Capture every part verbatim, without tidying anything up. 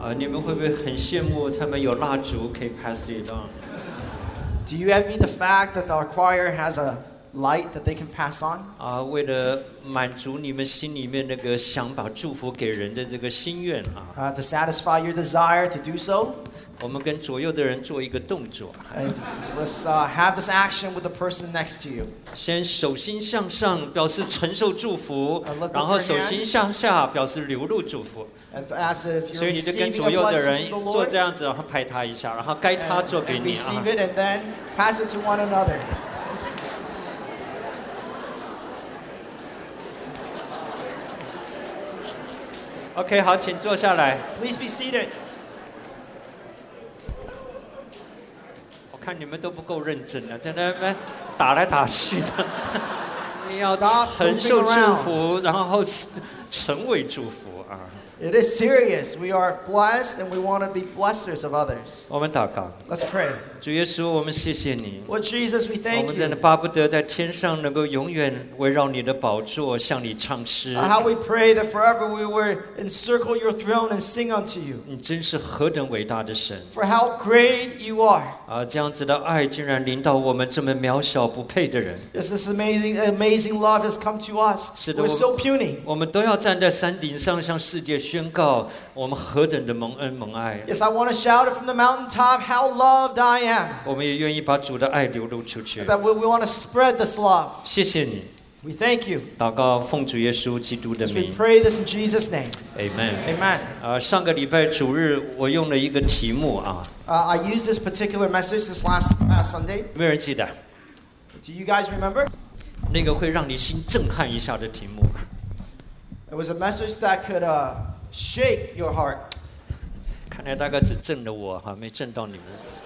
啊，你们会不会很羡慕他们有蜡烛可以 pass it on？ Do you envy the fact that our choir has a light that they can pass on? 啊，为了满足你们心里面那个想把祝福给人的这个心愿啊， Uh, to satisfy your desire to do so? 我们跟左右的人做一个动作， And let's uh, have this action with the person next to you. 先手心向上表示承受祝福 I lift up， 然后 your 手心向下表示流露祝福。 And as if 所 you're 以你就跟 receiving 左 a 右的 blessing 人 from the 做 Lord, 这样子，然后拍他一下，然后该他 and, 做给 and 你啊 receive。it and then pass it to one another. OK， 好，请坐下来。 Please be seated. 我看你们都不够认真了，在那边打来打去的。你要 Stop 承受 moving 祝 around. 福，然后成为祝福啊！ It is serious. We are blessed and we want to be blessers of others. 我们祷告， Let's pray. 主耶稣，我们谢谢你。 Lord Jesus, we 我 thank 们真的 you. 巴不得在天上能够永远围绕你的宝座，向你唱诗。 Uh, how we pray that forever we will encircle your throne and sing unto you. 你真是何等伟大的神 For how great you are. 啊！这样子的爱竟然临到我们这么渺小不配的人。 Yes, this amazing, amazing love has come to us. 是的， We're so puny. 我们都要站在山顶上，向世界宣告我们何等的蒙恩蒙爱。 Yes, I want to shout it from the mountaintop how loved I am. 我们也愿意把主的爱流露出去。 That we, we want to spread this love. 谢谢你， We thank you. 祷告奉主耶稣基督的 As we 名 pray this in Jesus' name. ，Amen。 Amen. 啊，上个礼拜主日我用了一个题目啊， Uh, I used this particular message this last uh, Sunday. 有没有人记得？ Do you guys remember? 那个会让你心震撼一下的题目。 It was a message that could uh, shake your heart. 看来大概只震了我哈，没震到你们。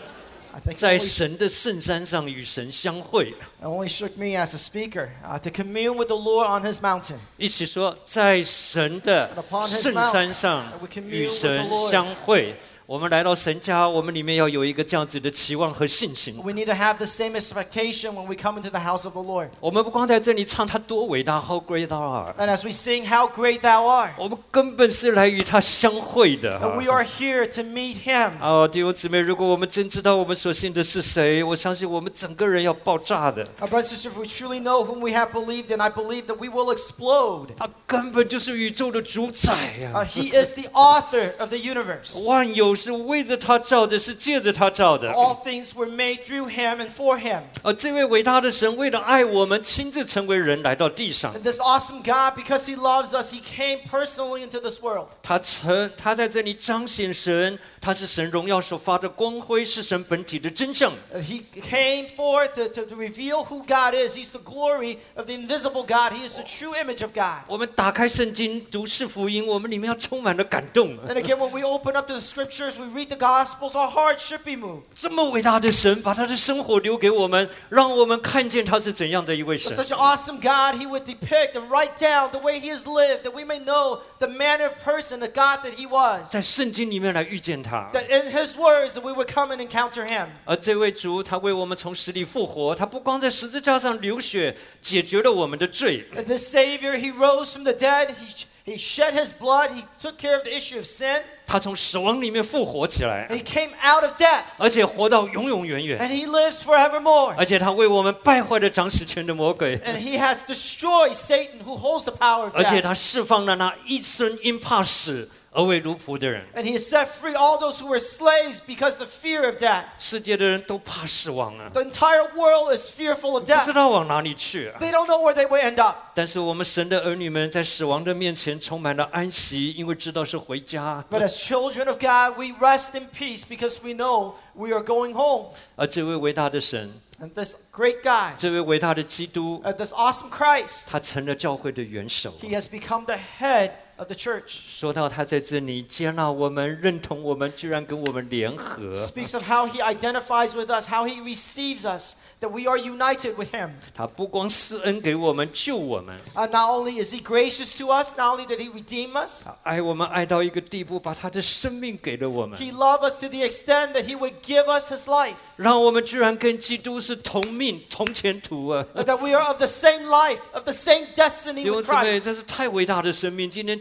I think it 在 only, 神的圣山上与神相会， it only shook me as a speaker uh, to commune with the Lord on His mountain. 一起说，在神的圣山上与神相会。我们来到神家，我们里面要有一个这样子的期望和信心。 We need to have the same expectation when we come into the house of the Lord. 我们不光在这里唱他多伟大 ，How great thou art， And as we sing, How great Thou art. 我们根本是来与他相会的。 And we are here to meet Him. 哦，弟兄姊妹，如果我们真知道我们所信的是谁，我相信我们整个人要爆炸的。 Our brothers and sisters, if we truly know whom we have believed in, I believe that we will explode. 他根本就是宇宙的主宰呀、 Uh, he is the author of the universe. 万有是为着他造的，是借着他造的。 All things were made through Him and for Him. 而这位伟大的神，为了爱我们，亲自成为人来到地上。 And this awesome God, because He loves us, He came personally into this world. 他成，他在这里彰显神，他是神荣耀所发的光辉，是神本体的真相。 And He came forth to, to, to reveal who God is. He's the glory of the invisible God. He is the true image of God. 我们打开圣经，读是福音，我们里面要充满了感动。 And again, when we open up to the scriptures, we read the Gospels, our hearts should be moved. 这么伟大的神，把他的生活留给我们，让我们看见他是怎样的一位 But 神。 such an awesome God, He would depict and write down the way He has lived, that we may know the manner of person, the God that He was. 在圣经里面来遇见他。 That in His words, that we would come and encounter Him. 而这位主，他为我们从死里复活，他不光在十字架上流血，解决了我们的罪， And this Savior, He rose from the dead. He, he shed His blood. He took care of the issue of sin. 他从死亡里面复活起来， And He came out of death. 而且活到永永远远。 And He lives forevermore. 而且他为我们败坏了掌死权的魔鬼， And He has destroyed Satan who holds the power of 而且 death. 他释放了那一生因怕死而为奴仆的人。 And He has set free all those who were slaves because of fear of death. 世界的人都怕死亡啊， The entire world is fearful of 不知 death. 道往哪里去啊。 They don't know where they will end up. 但是我们神的儿女们在死亡的面前充满了安息，因为知道是回家。 But as children of God, we rest in peace because we know we are going home. 而这位伟大的神， And this great God, 这位伟大的基督， uh, this awesome Christ, 他成了教会的元首。 He has become the head of the church. 说到他在这里接纳我们、认同我们，居然跟我们联合。 Speaks of how He identifies with us, how He receives us, that we are united with Him. 他不光施恩给我们、救我们， Uh, not only is He gracious to us, not only did He redeem us, 他爱我们爱到一个地步，把他的生命给了我们， He loved us to the extent that He would give us His life. 让我们居然跟基督是同命、同前途啊！ Uh, that we are of the same life, of the same destiny 弟兄 with 姊妹， Christ. 这是太伟大的生命。今天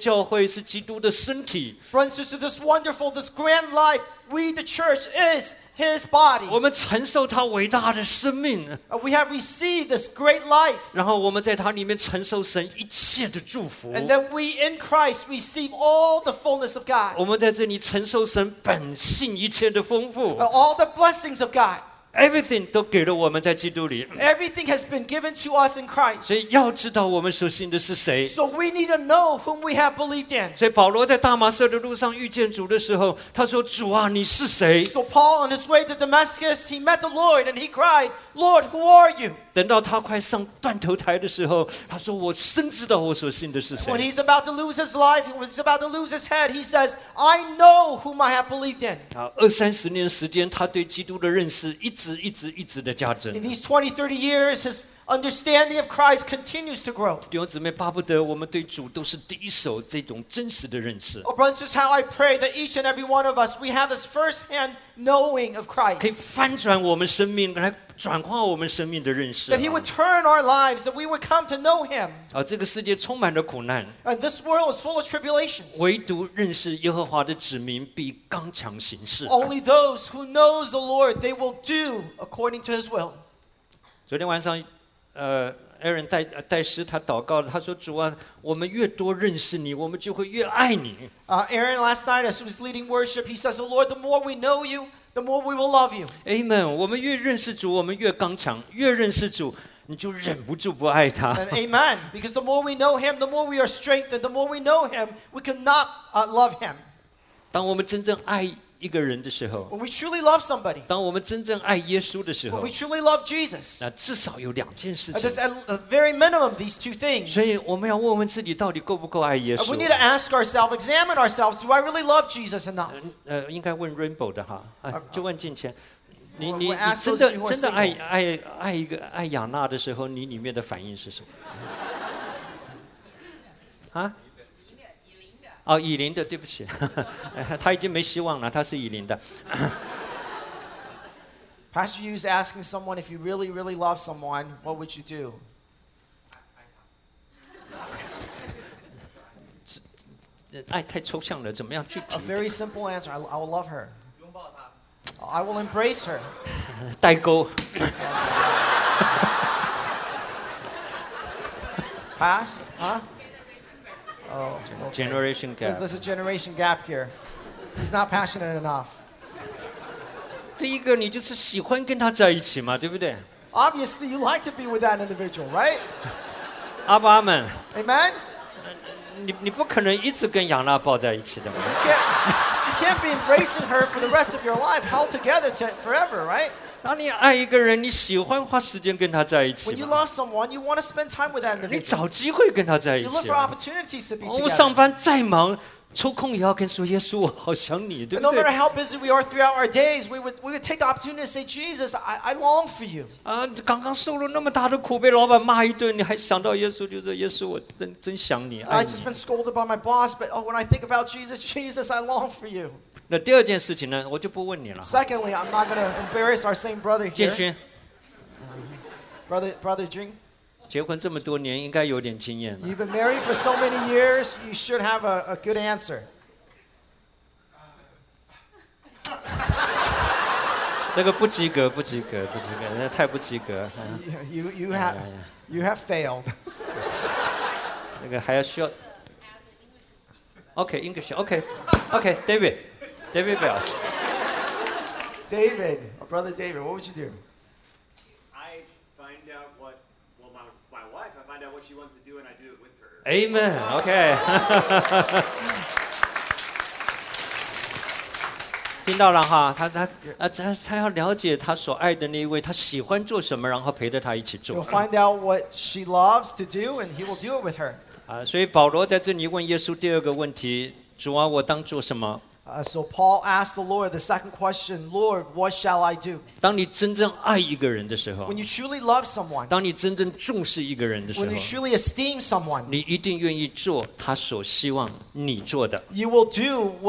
教会是基督的身体。 Brothers and sisters, this wonderful, this grand life, we the church is His body. 我们承受他伟大的生命， We have received this great life. 然后我们在他里面承受神一切的祝福。 And then we in Christ receive all the fullness of God. 我们在这里承受神本性一切的丰富。 All the blessings of God. Everything 都给了我们在基督里。 Everything has been given to us in Christ. 所以要知道我们所信的是谁。 So we need to know whom we have believed in. 所以保罗在大马色的路上遇见主的时候，他说：“主啊，你是谁？” So Paul on his way to Damascus, he met the Lord and he cried, Lord, who are you? 等到他快上断头台的时候，他说：“我深知道我所信的是谁。” When he's about to lose his life, when he's about to lose his head, he says, I know whom I have believed in. 啊，二三十年时间，他对基督的认识一直一直一直的加增。 In these twenty, thirty years, his understanding of Christ continues to grow. 弟兄姊妹，巴不得我们对主都是第一手这种真实的认识， Oh, brothers, this is how I pray that each and every one of us, we have this first-hand knowing of 可以 Christ. 翻转我们生命，来转化我们生命的认识。 That he would turn our lives, that we would come to know him. 啊，这个世界充满了苦难， And this world is full of tribulations. 唯独认识耶和华的子民必刚强行事。 Only those who knows the Lord, they will do according to his will. 昨天晚上，呃 ，Aaron 带带诗他祷告了，他说：“主啊，我们越多认识你，我们就会越爱你。” Uh, Aaron last night, as he was leading worship, he says, "Oh Lord, the more we know you, the more we will love you." Amen。我们越认识主，我们越刚强；越认识主，你就忍不住不爱他。 And amen. Because the more we know him, the more we are strengthened. The more we know him, we cannot uh, love him. 当我们真正爱一个人的时候， When we truly love somebody, 当我们真正爱耶稣的时 when 候 we，truly love Jesus, 那至少有两件事 uh, 情 just。at the very minimum, these two things. 所以我们要问问自己，到底够不够爱耶 Uh, we 稣 need？to ask ourselves, examine ourselves. Do I really love Jesus enough? 呃，应该问 Rainbow 的哈，啊，就问进前。你你 We'll 你 ask 真 those 的 of you who are 真的爱 single. 爱爱一个爱雅娜的时候，你里面的反应是什么？啊？哦，以琳的，对不起，他已经没希望了，他是以琳的。 Pastor Yu is asking someone, if you really, really love someone, what would you do? 爱太抽象了，怎么样具 A 体？ very simple answer. I, I will love her. I will embrace her. 代沟。 Pass? Huh? Oh, okay. Generation There- gap。 There's a generation gap here. He's not passionate enough. 第一个，你就是喜欢跟他在一起嘛，对不对？ Obviously, you like to be with that individual, right? 阿爸阿们， Amen? 你你不可能一直跟雅娜抱在一起的嘛。 You can't, you can't be embracing her for the rest of your life, held together to forever, right? 当你爱一个人，你喜欢花时间跟他在一起 When you 嘛， love someone, you want to spend time with that 你 individual. 找机会跟他在一 You look 起 for 啊。 opportunities to be 我们上 together. 班再忙，抽空也要跟说耶稣，我好想你，对 And 不 no 对 matter？how busy we are throughout our days, we would, we would take the opportunity to say, Jesus, I, I long for you. 啊，刚刚受了那么大的苦，被老板骂一顿，你还想到耶稣，就说耶稣，我真真想你，爱 I've just 你。 been scolded by my boss, but oh, when I think about Jesus, Jesus, I long for you. 那第二件事情呢，我就不问你了。 Secondly, I'm not going to embarrass our same brother 建 here. 勋， Brother, brother Jing, 结婚这么多年，应该有点经验了。 you've been married for so many years, you should have a, a good answer. 这个不及格，不及格，不及格，那太不及格。嗯 You, you, you, have, you have failed. 那个还要需要。OK English OK OK David David Bells。 David, our brother David, what would you do? I find out what, well, my, my wife, I find out what she wants to do and I do it with her. Amen OK。听到了哈，他他啊，他他要了解他所爱的那一位，他喜欢做什么，然后陪着他一起 You'll 做。 find out what she loves to do, and he will do it with her. 啊，所以保罗在这里问耶稣第二个问题：主啊，我当做什么？ Uh, so Paul asked the Lord the second question, Lord, what shall I do? 当你真正爱一个人的时候 When，you truly love someone, 当你真正重视一个人的时 when 候 you，truly esteem someone, 你一定愿意做他所希望你做的。 you will do what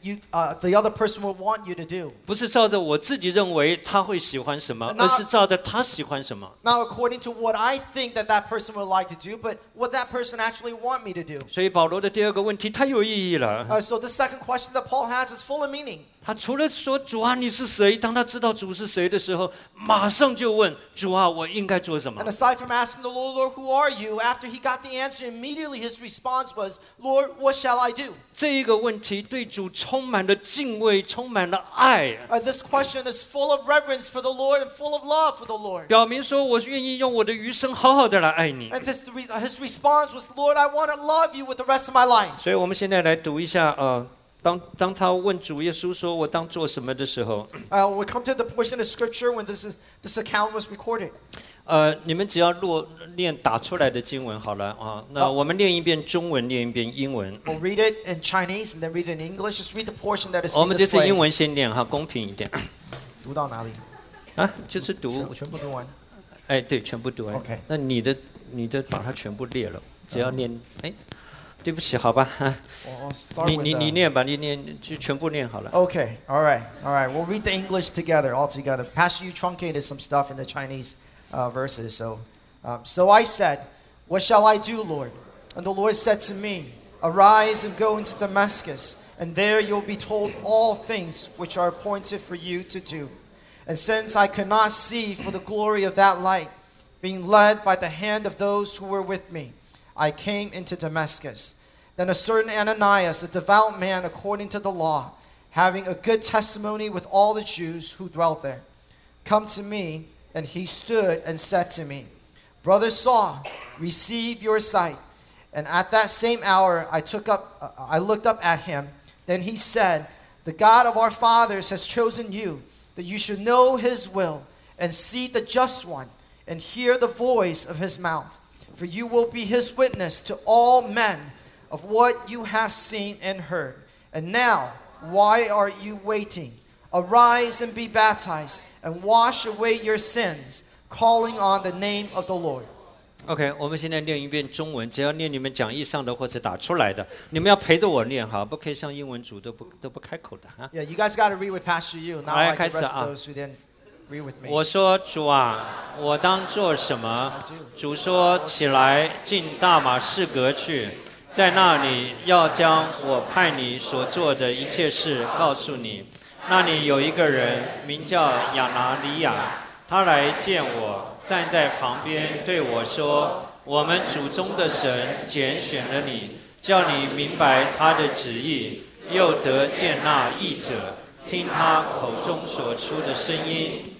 you, uh, the other person will want you to do. 不是照着我自己认为他会喜欢什么，而是照着他喜欢什么。 Not according to what I think that that person would like to do, but what that person actually want me to do. 所以保罗的第二个问题太有意义了。 Uh, so the second question that Paul has is full of meaning. 他除了说主啊你是谁，当他知道主是谁的时候，马上就问主啊我应该做什么。 And aside from asking the Lord, Lord, who are you? After he got the answer, immediately his response was, Lord, what shall I do? 这一个问题对主充满了敬畏，充满了爱。 Uh, this question is full of reverence for the Lord and full of love for the Lord. 表明说我愿意用我的余生好好的来爱你。 And this, his response was, Lord, I want to love you with the rest of my life. 所以我们现在来读一下，呃，当当他问主耶稣说我当做什么的时候， Uh, we come to the portion of Scripture when this is this account was recorded. 呃，你们只要落念打出来的经文好了啊。那我们念一遍中文，念一遍英文。 We'll read it in Chinese and then read it in English. Just read the portion that is 我 being 们这次英 displayed. 文先念哈，公平一点。 读到哪里？ 啊，就是读， 全部读完。 哎，对，全部读完。 OK 那你的你的把它全部列了，只要念，哎，对不起，好吧， We'll start 你 with 你 the- 你念吧，你念就全部念好了。 Okay, all right, all right. We'll read the English together, all together. Pastor, you truncated some stuff in the Chinese uh, verses. So, um, so I said, what shall I do, Lord? And the Lord said to me, arise and go into Damascus, and there you'll be told all things which are appointed for you to do. And since I could not see for the glory of that light, being led by the hand of those who were with me, I came into Damascus. Then a certain Ananias, a devout man according to the law, having a good testimony with all the Jews who dwelt there, come to me, and he stood and said to me, Brother Saul, receive your sight. And at that same hour I took up, uh, I looked up at him. Then he said, the God of our fathers has chosen you, that you should know his will, and see the just one, and hear the voice of his mouth. For you will be his witness to all men of what you have seen and heard. And now, why are you waiting? Arise and be baptized, and wash away your sins, calling on the name of the Lord. OK， 我们现在念一遍中文，只要念你们讲义上的或者打出来的，你们要陪着我念哈，不可以像英文组都不都不开口的啊。 Yeah, you guys got to read with Pastor Yu, not 来， like the 开始 rest 啊。 of those who didn't read with me. 我说主啊，我当做什么？主说起来，进大马士革去，在那里要将我派你所做的一切事告诉你。那里有一个人名叫亚拿尼亚，他来见我，站在旁边对我说：“我们祖宗的神拣选了你，叫你明白他的旨意，又得见那义者，听他口中所出的声音。”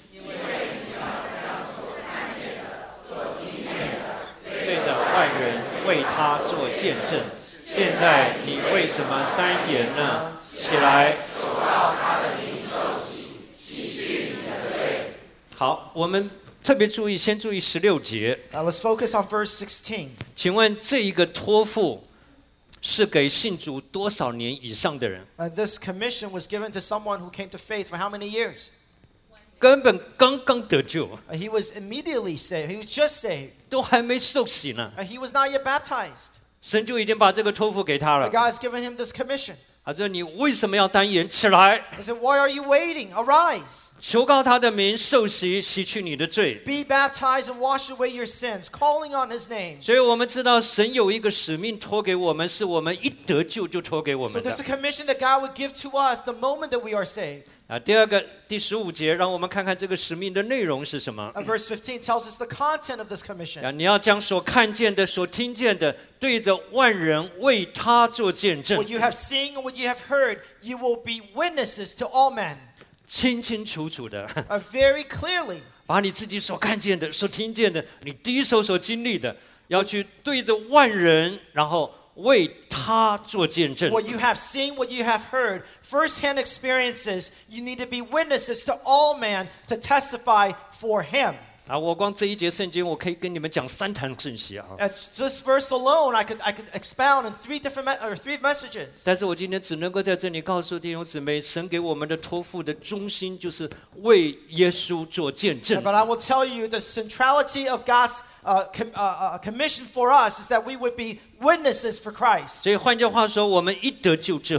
对着外人为他做见证。现在你为什么单言呢？起来，求告他的名受洗，洗去你的罪。好，我们特别注意，先注意十六节。 Uh, let's focus on verse sixteen. 请问这一个托付是给信主多少年以上的人？ Uh, this commission was given to someone who came to faith for how many years? 根本刚刚得救， Uh, he was immediately saved. He was just saved. 都还没受洗呢， Uh, he was not yet baptized. 神就已经把这个托付给他 But 了。 God's given him this commission. 他说：“你为什么要单言？起来， He said, why are you waiting? Arise. 求告他的名，受洗，洗去你的罪。” Be baptized and wash away your sins, calling on his name. 所以我们知道神有一个使命托给我们，是我们一得救就托给我 So 们 there's a 的。 commission that God would give to us the moment that we are saved. 啊，第二个第十五节，让我们看看这个使命的内容是什么。 And verse fifteen tells us the content of this commission. 啊，你要将所看见的、所听见的，对着万人为他做见证 What，you have seen and what you have heard, you will be witnesses to all men. 清清楚楚的， Uh, very clearly. 把你自己所看见的、所听见的，你第一手所经历的，要去对着万人，然后为他做见证。 What you have seen, what you have heard, first-hand experiences, you need to be witnesses to all men to testify for him. 啊，我光这一节圣经，我可以跟你们讲三堂信息啊。 At this verse alone, I could I could expound in three different me- or three messages. 但是我今天只能够在这里告诉弟兄姊妹，神给我们的托付的中心就是为耶稣做见证。 But I will tell you the centrality of God's uh, com- uh, uh, commission for us is that we would be witnesses for Christ. 所以换句话说，我们一得救之后，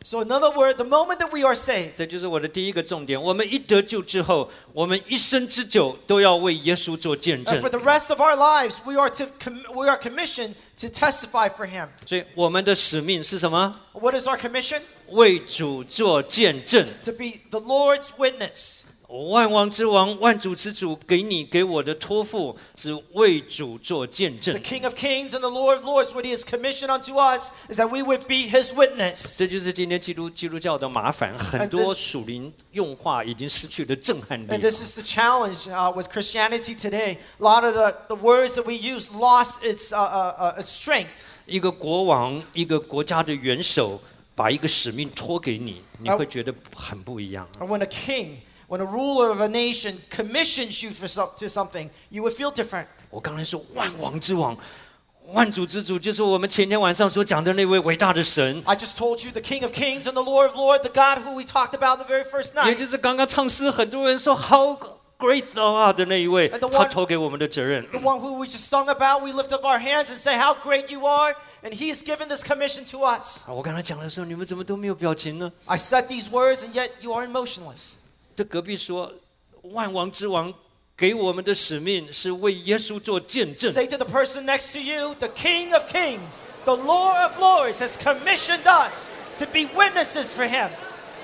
So in other words, the moment that we are saved, 这就是我的第一个重点。我们一得救之后，我们一生之久都要为耶稣做见 and 证 for。the rest of our lives, we are to com- we are commissioned to testify for Him. 所以我们的使命是什么？ What is our commission? 为主做见证。 To be the Lord's witness. 万王之王、万主之主给你给我的托付是为主做见 The 证。 King of Kings and the Lord of Lords, what He has commissioned unto us is that we would be His witness. 这就是今天基督基督教的麻烦，很多属灵用话已经失去了震撼 And 力。 this is the challenge uh, with Christianity today. A lot of the, the words that we use lost its, uh, uh, uh, its strength. 一个国王、一个国家的元首把一个使命托给你，你会觉得很不一样。 And when a king, when a ruler of a nation commissions you for some, to something, you would feel different. 我刚才说万王之王、万主之主，就是我们前天晚上所讲的那位伟大的神， I just told you the King of Kings and the Lord of Lords, the God who we talked about the very first 也 night. 就是刚刚唱诗很多人说 How great thou art 的那一位， And the 他 one- 托给我们的责任。 The one who we just sung about, we lift up our hands and say how great you are, and He has given this commission to us. 啊，我刚才讲的时候，你们怎么都没有表情呢？ I said these words, and yet you are emotionless. 对隔壁说，万王之王给我们的使命是为耶稣做见证。 Say to the person next to you, the King of Kings, the Lord of Lords has commissioned us to be witnesses for Him.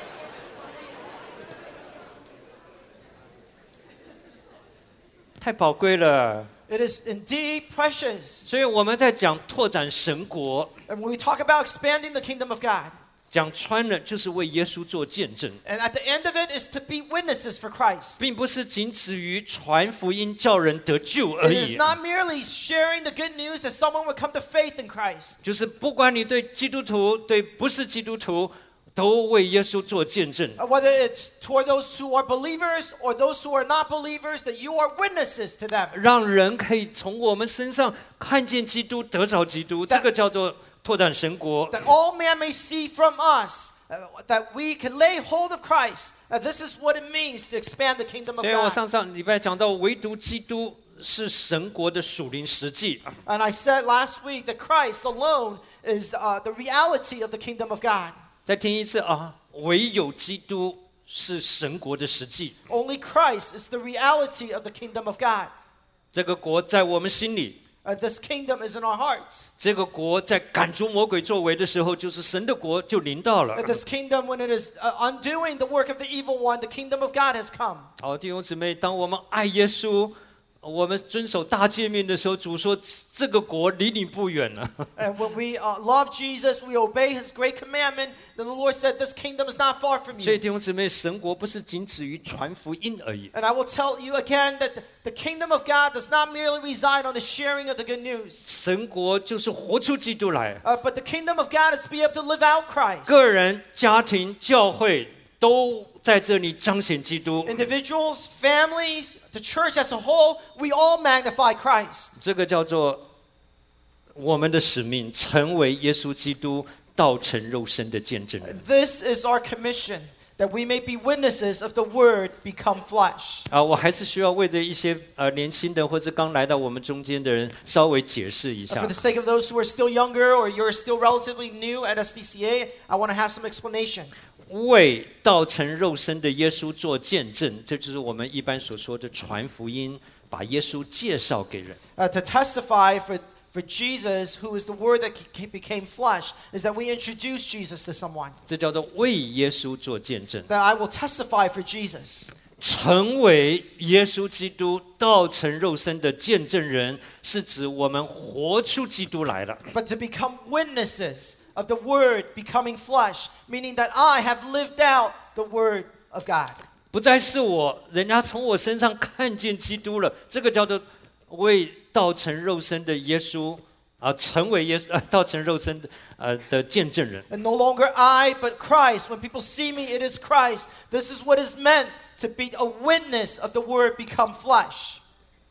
太宝贵了。 It is indeed precious. 所以我们在讲拓展神国， And when we talk about expanding the kingdom of God, 讲穿了就是为耶稣做见证， and at the end of it is to be witnesses for Christ. 并不是仅止于传福音叫人得救而 It is 已。 not merely sharing the good news that someone would come to faith in Christ. 就是不管你对基督徒、对不是基督徒，都为耶稣做见证。 Uh, Whether it's toward those who are believers or those who are not believers, that you are witnesses to them. 让人可以从我们身上看见基督，得着基督，这个叫做拓展神国。 That all man may see from us, uh, that we can lay hold of Christ. Uh, this is what it means to expand the kingdom of 所以我 God. 上上礼拜讲到，唯独基督是神国的属灵实际。 And I said last week that Christ alone is uh, the reality of the kingdom of God. 再听一次啊，唯有基督是神国的实际。 Only Christ is the reality of the kingdom of God. 这个国在我们心里， Uh, this kingdom is in our hearts. 这个国在赶逐魔鬼作为的时候，就是神的国就临到了 That。this kingdom, when it is uh, undoing the work of the evil one, the kingdom of God has come. 好，弟兄姊妹，当我们爱耶稣，我们遵守大诫命的时候，主说这个国离你不远了。 And when we uh, love Jesus, we obey His great commandment, then the Lord said, this kingdom is not far from 所以 you. 弟兄姊妹，神国不是仅止于传福音而已， And I will tell you again that the, the kingdom of God does not merely reside on the sharing of the good news. 神国就是活出基督来。 Uh, but the kingdom of God is to be able to live out Christ. 个人、家庭、教会都在这里彰显基督。 Individuals, families, the church as a whole, we all magnify Christ. 这个叫做我们的使命，成为耶稣基督道成肉身的见证人。 This is our commission, that we may be witnesses of the word become flesh. 啊，我还是需要为着一些呃年轻的或者刚来到我们中间的人稍微解释一 For 下 the。sake of those who are still younger or you're still relatively new at S V C A, I want to have some explanation. 为道成肉身的耶稣做见证，这就是我们一般所说的传福音，把耶稣介绍给人。 Uh, to testify for, for Jesus, who is the word that c- became flesh, is that we introduce Jesus to someone. 这叫做为耶稣做见证。 That I will testify for Jesus. 成为耶稣基督道成肉身的见证人，是指我们活出基督来了。 But to become witnesses of the word becoming flesh, meaning that I have lived out the word of God. 不再是我，人家从我身上看见基督了，这个叫做为道成肉身的耶稣啊，成为耶稣、呃、道成肉身的呃的见证人。 And no longer I, but Christ. When people see me, it is Christ. This is what is meant to be a witness of the word become flesh.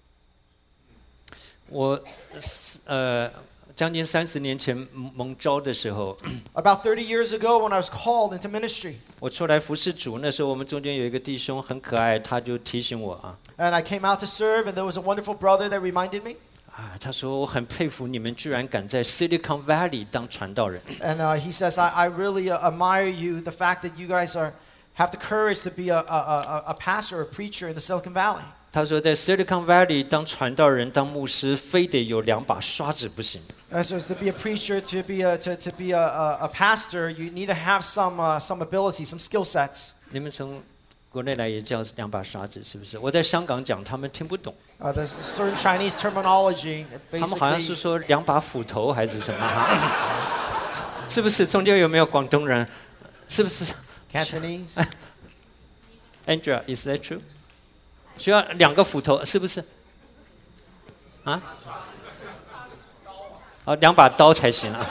我呃将近三十年前蒙蒙召的时候， About thirty years ago, when I was called into ministry, 我出来服侍主，那时候我们中间有一个弟兄很可爱，他就提醒我啊， and I came out to serve, and there was a wonderful brother that reminded me. 啊，他说我很佩服你们，居然敢在 Silicon Valley 当传道人。 And uh, he says, I, I really uh, admire you, the fact that you guys are have the courage to be a, a, a, a pastor or a preacher in the Silicon Valley. 他说在 Silicon Valley 当传道人、当牧师，非得有两把刷子不行。 Uh, so to be a preacher, to be a to, to be a, a, a pastor, you need to have some uh, some ability, some skill sets. 你们从国内来也叫两把刷子，是不是？我在香港讲，他们听不懂。 Uh, there's certain Chinese terminology. 他们好像是 Basically, 说两把斧头还是什么哈？是不是？中间有没有广东人？是不是 Cantonese. ？Andrea, is that true？ 需要两个斧头，是不是？啊？哦，两把刀才行啊。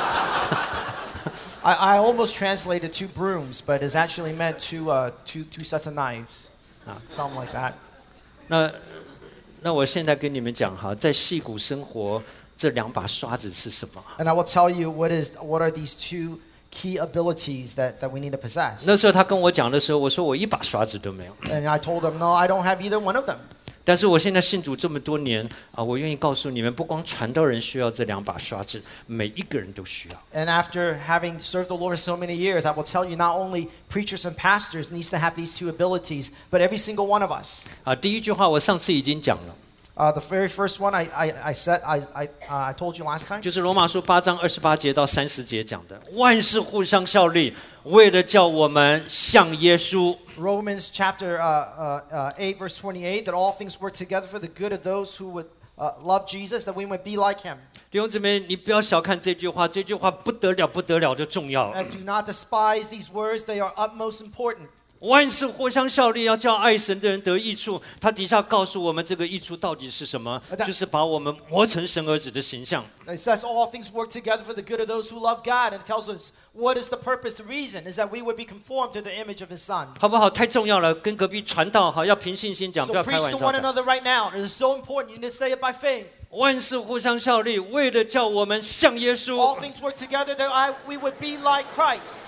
I, I almost translated two brooms, but it's actually meant two uh, two two sets of knives. Uh, something like that. 那那我现在跟你们讲哈，在矽谷生活，这两把刷子是什么？ And I will tell you what is what are these two key abilities that, that we need to possess. 那时候他跟我讲的时候，我说我一把刷子都没有。 And I told him, no, I don't have either one of them. 但是我现在信主这么多年啊，我愿意告诉你们，不光传道人需要这两把刷子，每一个人都需要。 And after having served the Lord for so many years, I will tell you not only preachers and pastors needs to have these two abilities, but every single one of us. 啊，第一句话我上次已经讲了。 Uh, the very first one I, I, I said, I, I, uh, I told you last time. 就是罗马书八章二十八节到三十节讲的，万事互相效力，为了叫我们像耶稣。 Romans chapter uh, uh, uh, eight, verse twenty-eight, that all things work together for the good of those who would uh, love Jesus, that we might be like him. 弟兄姊妹，你不要小看这句话，这句话不得了，不得了的重要。 And do not despise these words, they are utmost important. 万事互相效力，要叫爱神的人得益处。他底下告诉我们，这个益处到底是什么？就是把我们磨成神儿子的形象。 It says all things work together for the good of those who love God. And it tells us what is the purpose, the reason, is that we would be conformed to the image of his son. 好不好？太重要了，跟隔壁传道哈，要凭信心讲，不 So 要开 preach 玩 to 笑 one 讲。 another right now. It is so important. You need to say it by faith. 万事互相效力，为了叫我们像耶 All 稣。 things work together that I, we would be like Christ.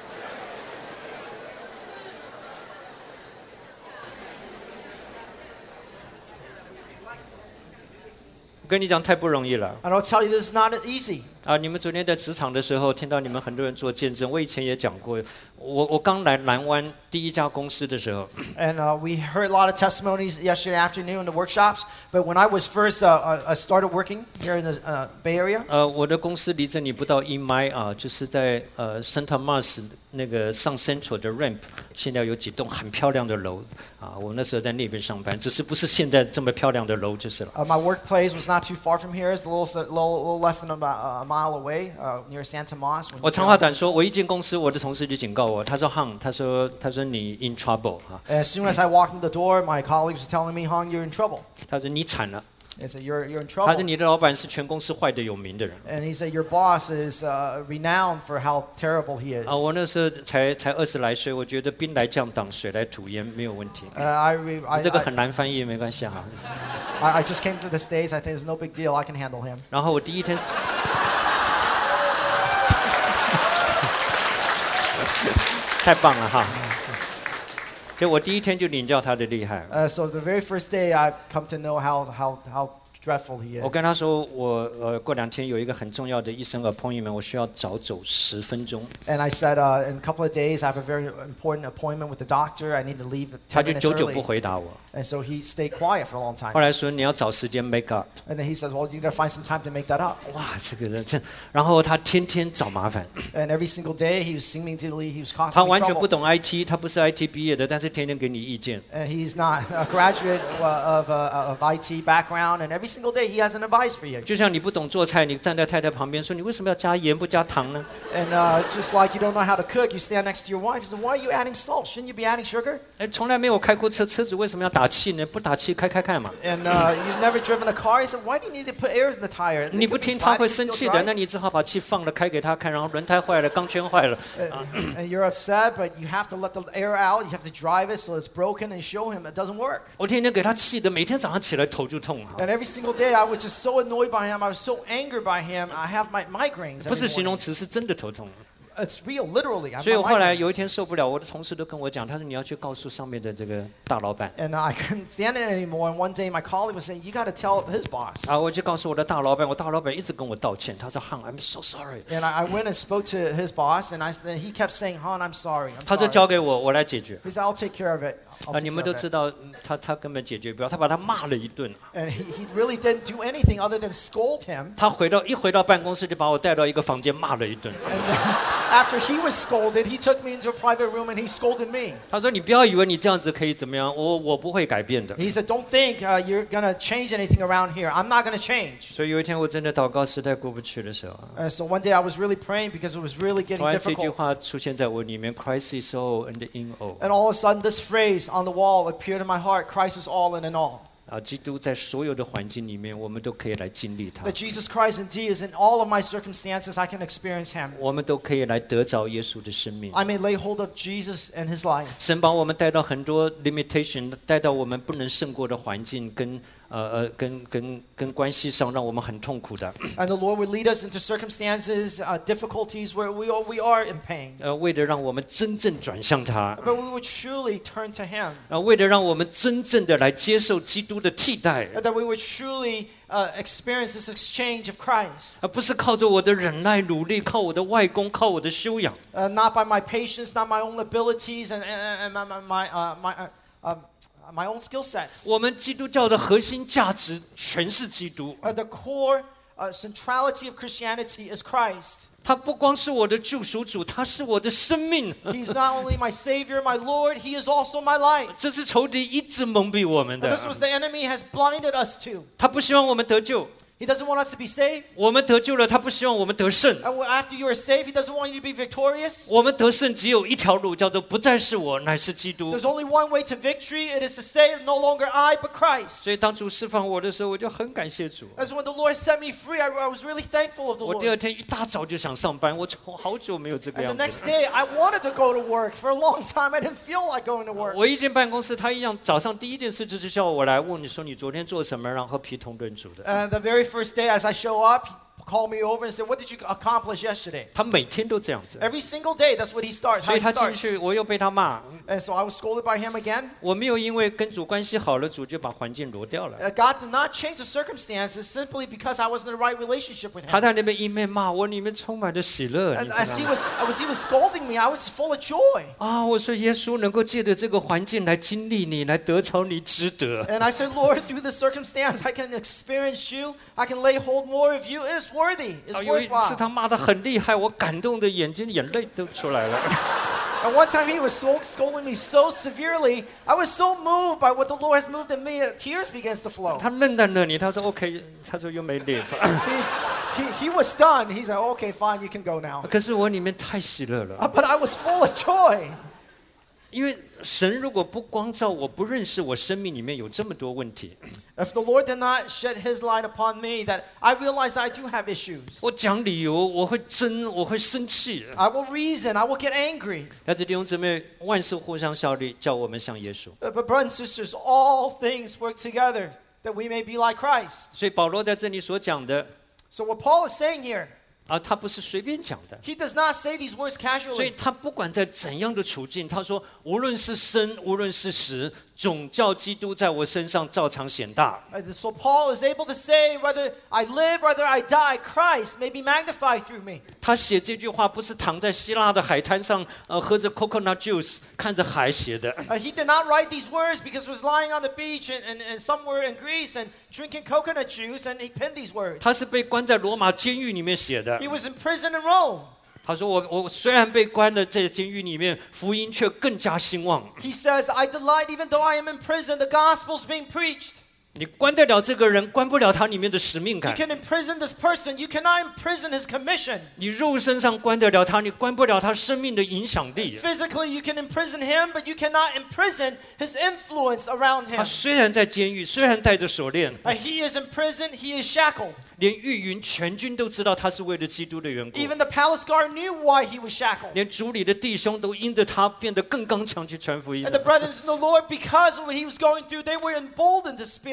我跟你讲，太不容易了。 And I'll tell you, this is not easy. 啊！你们昨天在职场的时候，听到你们很多人做见证。我以前也讲过，我我刚来南湾第一家公司的时候， And uh, we heard a lot of testimonies yesterday afternoon in the workshops. But when I was first uh, uh, started working here in the uh, Bay Area, 呃，我的公司离这里不到一迈啊，就是在呃 Santa Mars 那个上 Central 的 Ramp， 现在有几栋很漂亮的楼啊。我那时候在那边上班，只是不是现在这么漂亮的楼就是了。 uh, my workplace was not too far from here. It's a little, little, little less than about a mile away, uh, near Santa Mars. 我长话短说，我一进公司，我的同事就警告我，他说 ：“Hung， 他说他说你 in trouble 啊， As soon as I walked in the door, my colleagues was telling me, Hong, you're in trouble. 他说你惨了， He said, you're, you're in 他说 trouble. 你的老板是全公司坏的有名的人。” And he said, your boss is uh, renowned for how terrible he is. 啊，我那时候才才二十来岁，我觉得兵来将挡，水来土掩没有问题。 Uh, I, re- I, 这个 I, 很难翻译，没关系哈。 I, I just came to the States. I think it's no big deal. I can handle him. 然后我第一天，太棒了哈！就我第一天就领教他的厉害。 Uh, so the very first day, I've come to know how, how, how dreadful he is. 我跟他说，我呃过两天有一个很重要的医生 appointment， 我需要早走十分钟。 And I said, uh, in a couple of days, I have a very important appointment with the doctor. I need to leave 他 ten 就 minutes 久久不 early. 回答我。 And so he stayed quiet for a long time. 后来说你要找时间 make up。 And then he says, well, you got to find some time to make that up. 哇，这个人真，然后他天天找麻烦。 And every single day, he was seemingly, he was 他 causing me 完全不 trouble. 懂 I T， 他不是 I T 毕业的，但是天天给你意见。 And he's not a graduate uh, of, uh, of I T background. And every single day, he has an advice for you. 就像你不懂做菜，你站在太太旁边说：“你为什么要加盐不加糖呢 And uh, just like you don't know how to cook, you stand next to your wife. You say, why are you adding salt? Shouldn't you be adding sugar?？” 哎，从来没有开过车，车子为什么要打气呢？不打气开开看嘛。 And uh, you've never driven a car. He said, why do you need to put air in the tire? 你不听他会生气的，那你只好把气放了，开给他看，然后轮胎坏了，钢圈坏了。 And you're upset, but you have to let the air out. You have to drive it so it's broken and show him it doesn't work. 我天天给他气的，每天早上起来头就痛啊。 And every single day, I was just so annoyed by him. I was so angered by him. I have my migraines. 不是 every 形容 morning. 词，是真的头痛。 it's real, literally. I'm 所以我 not 后来 lying. 有一天受不了，我的同事都跟我讲，他说你要去告诉上面的这个大老板。 And I couldn't stand it anymore. And one day my colleague was saying, you got to tell his boss. 啊，我就告诉我的大老板，我大老板一直跟我道歉，他说 Han I'm so sorry。 And I, I went and spoke to his boss, and I, and he kept saying, Han, I'm sorry. I'm 他说 sorry. 交给我，我来解决。 He said, I'll take care of it. I'll 啊， take 你 care 们都 of it. 知道，嗯他他根本解决不了，他把他骂了一顿。 And he, he really didn't do anything other than scold him. 他回到一回到办公室就把我带到一个房间骂了一顿。 And then after he was scolded, he took me into a private room and he scolded me. 他说你不要以为你这样子可以怎么样，我我不会改变的。 He said, don't think uh, you're going to change anything around here. I'm not going to change. 所以有一天我真的祷告实在过不去的时候， Uh, so one day I was really praying because it was really 突 getting 然这句 difficult. 话出现在我里面 ，Christ is all and in all。 And all of a sudden, this phrase on the wall appeared in my heart, Christ is all and in all. 啊，基督在所有的环境里面，我们都可以来经历他 That，Jesus Christ indeed is in all of my circumstances, I can experience him. 我们都可以来得着耶稣的生命。 I may lay hold of Jesus and his life. 神把我们带到很多 limitation， 带到我们不能胜过的环境跟呃呃跟跟跟关系上，让我们很痛苦的。 And the Lord would lead us into circumstances, uh, difficulties where we are, we are in pain. 呃，为了让我们真正转向他， But we would truly turn to him. 啊，为了让我们真正的来接受基督的替代， And that we would truly uh, experience this exchange of Christ. 而不是靠着我的忍耐努力，靠我的外功，靠我的修养。 Uh, not by my patience, not my own abilities and, and, and my, my, uh, my, uh, um, my own skill sets. 我们基督教的核心价值全是基督， Uh, the core uh, centrality of Christianity is Christ. 他不光是我的救赎主，他是我的生命。 He's not only my Savior, my Lord, He is also my life. 这是仇敌一直蒙蔽我们 And 的 this was the enemy has blinded us to. 他不希望我们得救， He doesn't want us to be saved. 我们得救了，他不希望我们得胜。 And after you are saved, He doesn't want you to be victorious. 我们得胜只有一条路，叫做不再是我，乃是基督 There's。only one way to victory. It is to say, no longer I, but Christ. 所以当主释放我的时候，我就很感谢主。 As when the Lord set me free, I, I was really thankful of the 我第二 Lord. 天一大早就想上班，我从好久没有这个 And 样 the 子 next。day, I wanted to go to work. For a long time, I didn't feel like going to work. 我一进办公室，他一样早上第一件事就是叫我来问你说你昨天做什么，然后批同论主的。 And the very first day, as I show up, he called me over and said, what did you accomplish yesterday? 他每天都这样子， Every single day, that's what he starts, 所 how 以 he 他进 starts. 去，我又被他骂。 And so I was scolded by him again. 我没有因为跟主关系好了，主就把环境挪掉了。 Uh, God did not change the circumstances simply because I was in the right relationship with 他 him. 在那边一面骂我，里面充满着喜乐。你 And 知 as 道 he 吗？ was, as he was scolding me, I was full of joy. 啊，我说耶稣能够借着这个环境来经历你，来得着你，值得。 And I said, Lord, through the circumstance, I can experience you. I can lay hold more of you. It's worthy. 啊 It's 有一次 worthwhile. 他骂得很厉害，我感动的眼睛眼泪都出来了。 And one time he was so, scolding me so severely, I was so moved by what the Lord has moved in me, that tears begins to flow. 他愣在那里，他说 OK，他说又没 live。 He, he, he was stunned. He said, okay, fine, you can go now. 可是我里面太喜乐了， Uh, But I was full of joy. 因为神如果不光照我，不认识我生命里面有这么多问题， If the Lord did not shed his light upon me, that I realized that I do have issues. 我讲理由，我会争，我会生气。 I will reason. I will get angry. 但是弟兄姊妹，万事互相效力，叫我们像耶稣。 Uh, But brothers and sisters, all things work together that we may be like Christ. 所以保罗在这里所讲的 So what Paul is saying here, 啊，他不是随便讲的。 he does not say these words 所以 casually. 他不管在怎样的处境，他说无论是生，无论是死，总叫基督在我身上照常显大。 Uh, So Paul is able to say, whether I live, whether I die, Christ may be magnified through me. 他写这句话不是躺在希腊的海滩上，呃，喝着 coconut juice 看着海写的， Uh, he did not write these words because he was lying on the beach and, and, and somewhere in Greece and drinking coconut juice, and he penned these words. 他是被关在罗马监狱里面写的 He。was in prison in Rome. 他说我我虽然被关在这监狱里面，福音却更加兴旺。 He says, I delight even though I am in prison, the gospel's being preached. 你关得了这个人，关不了他里面的使命 You 感。 can imprison this person. You cannot imprison his commission. 你肉身上关得了他，你关不了他生命的影响力。 Physically, you can imprison him, but you cannot imprison his influence around 他 him. 虽然在监狱，虽然戴着锁链， Uh, he is in prison. He is shackled. 连御云全军都知道他是为了基督的缘故， Even the palace guard knew why he was shackled. 连主里的弟兄都因着他变得更刚强去传福音 And。the brothers in the Lord, because of what he was going through, they were emboldened to speak,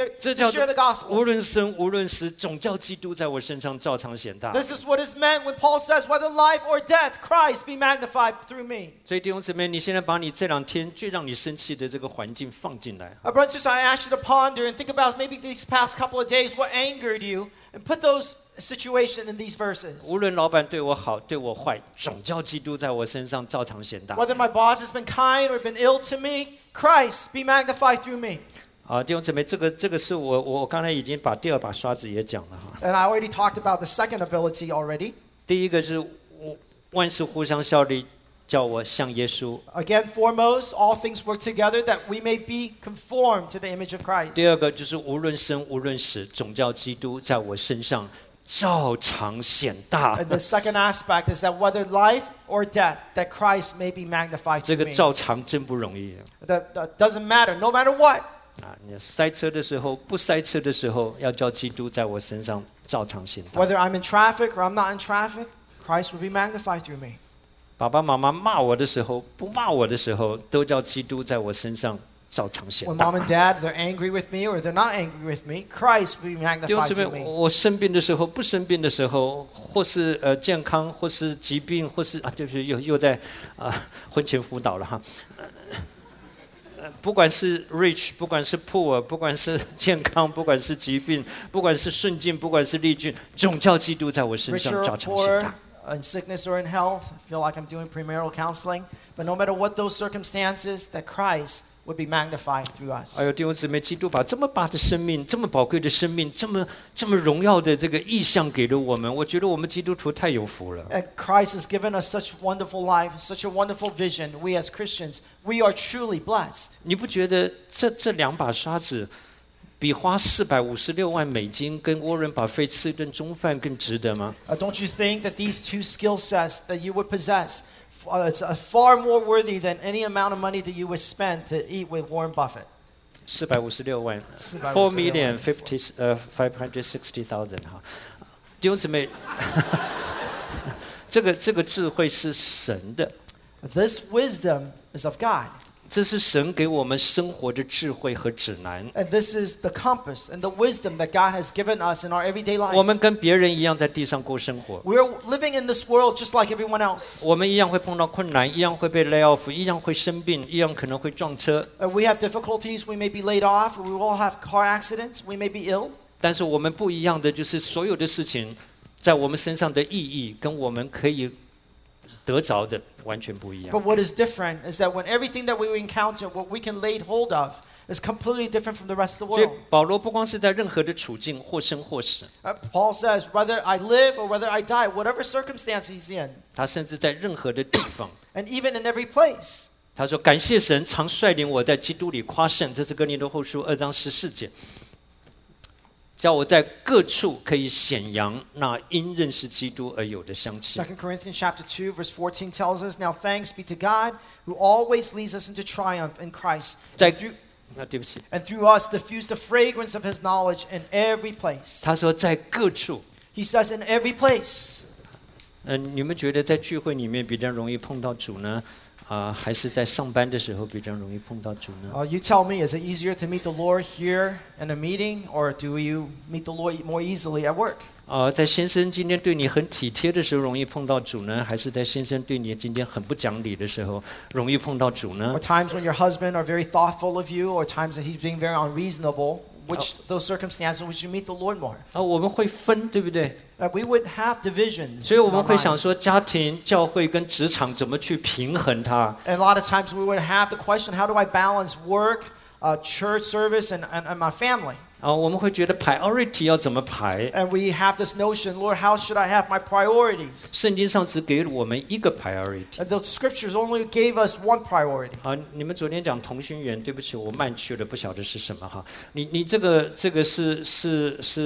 share, 这 to 叫 share the 无 gospel. 论生无论死，总叫基督在我身上照常显大。 This is what is meant when Paul says, whether life or death, Christ be magnified through me. 所以弟兄姊妹，你现在把你这两天最让你生气的这个环境放进来， Uh, brothers and sisters, I ask you to ponder and think about maybe these past couple of days, what angered you, and put those situations in these verses. 无论老板对我好对我坏，总叫基督在我身上照常显大。 Whether my boss has been kind or been ill to me, Christ be magnified through me. 好，弟兄姊妹，这个这个是我我刚才已经把第二把刷子也讲了哈。 And I already talked about the second ability already. 第一个是我万事互相效力，叫我像耶稣。 Again, foremost, all things work together that we may be conformed to the image of Christ. 第二个就是无论生无论死，总叫基督在我身上照常显大。 And the second aspect is that whether life or death, that Christ may be magnified 这 through 个 me. 照常真不容易 That, that doesn't matter, no matter what. 啊！你塞车的时候，不塞车的时候，要叫基督在我身上照常显大。 Whether I'm in traffic or I'm not in traffic, Christ will be magnified through me. 爸爸妈妈骂我的时候，不骂我的时候，都叫基督在我身上照常显 When 大。 mom and dad, they're angry with me or they're not angry with me, Christ will be 弟兄 magnified 姊妹， through me. 我生病的时候，不生病的时候，或是呃健康，或是疾病，或是啊，对不起，又又在啊婚前辅导了哈。呃，不管是 rich， 不管是 poor， 不管是健康，不管是疾病，不管是顺境，不管是逆境，总叫基督在我身 Rich 上 or 照常显 poor, 大。 in sickness or in health, I feel like I'm doing premarital counseling. But no matter what those circumstances, that Christ would be magnified through us. 哎呦，弟兄姊妹，基督把这么大的生命、这么宝贵的生命、这么这么荣耀的这个意象给了我们，我觉得我们基督徒太有福了。 And Christ has given us such wonderful life, such a wonderful vision. We as Christians, we are truly blessed. 你不觉得这这两把刷子比花四百五十六万美金跟沃伦巴菲吃一顿中饭更值得吗？ Uh, don't you think that these two skill sets that you would possess, uh, it's uh, far more worthy than any amount of money that you would spend to eat with Warren Buffett? 四百五十六万四百五 ，four 十六万 million fifty 呃 five hundred sixty thousand 哈，弟兄姊妹，这个这个智慧是神的， This wisdom is of God. 这是神给我们生活的智慧和指南。 And this is the compass and the wisdom that God has given us in our everyday 我 life. 们跟别人一样在地上过生活， We're living in this world just like everyone else. 我们一样会碰到困难，一样会被 lay off，一样会生病，一样可能会撞车。 Uh, we have difficulties. We may be laid off. We will have car accidents. We may be ill. 但是我们不一样的就是所有的事情，在我们身上的意义跟我们可以得着的完全不一样。 But what is different is that when everything that we encounter, what we can lay hold of, is completely different from the rest of the 所以 world. 保罗不光是在任何的处境或生或死， Uh, Paul says, whether I live or whether I die, whatever circumstance he's in, 他甚至在任何的地方， and even in every place, 他说：“感谢神，常率领我在基督里夸胜。”这是哥林多后书二章十四节，叫我在各处可以显扬那因认识基督而有的香气。 Second Corinthians chapter two, verse fourteen tells us, Now thanks be to God, who always leads us into triumph in Christ, 在 and through, 啊，对不起， and through us diffuse the fragrance of his knowledge in every place. 他说在各处。 He says, in every place. 嗯、你们觉得在聚会里面比较容易碰到主呢，啊、还是在上班的时候比较容易碰到主呢？ Uh, you tell me, is it easier to meet the Lord here in a meeting, or do you meet the Lord more easily at work? 啊、在先生今天对你很体贴的时候容易碰到主呢，还是在先生对你今天很不讲理的时候容易碰到主呢 Or？ times when your husband are very thoughtful of you, or times that he's being very unreasonable, which those circumstances would you meet the Lord more? 啊，我们会分，对不对？ Uh, we would have divisions. 所以我 in 们 our 会想 minds. 说，家庭、教会跟职场怎么去平衡它？ And a lot of times we would have the question, how do I balance work, uh, church service, and, and, and my family? 啊，我们会觉得 priority 要怎么排？ And we have this notion, Lord, how should I have my priorities? 圣经上只给了我们一个 priority。 And the scriptures only gave us one priority. 啊，你们昨天讲同心圆，对不起，我慢去了，不晓得是什么哈。你你这个这个是是是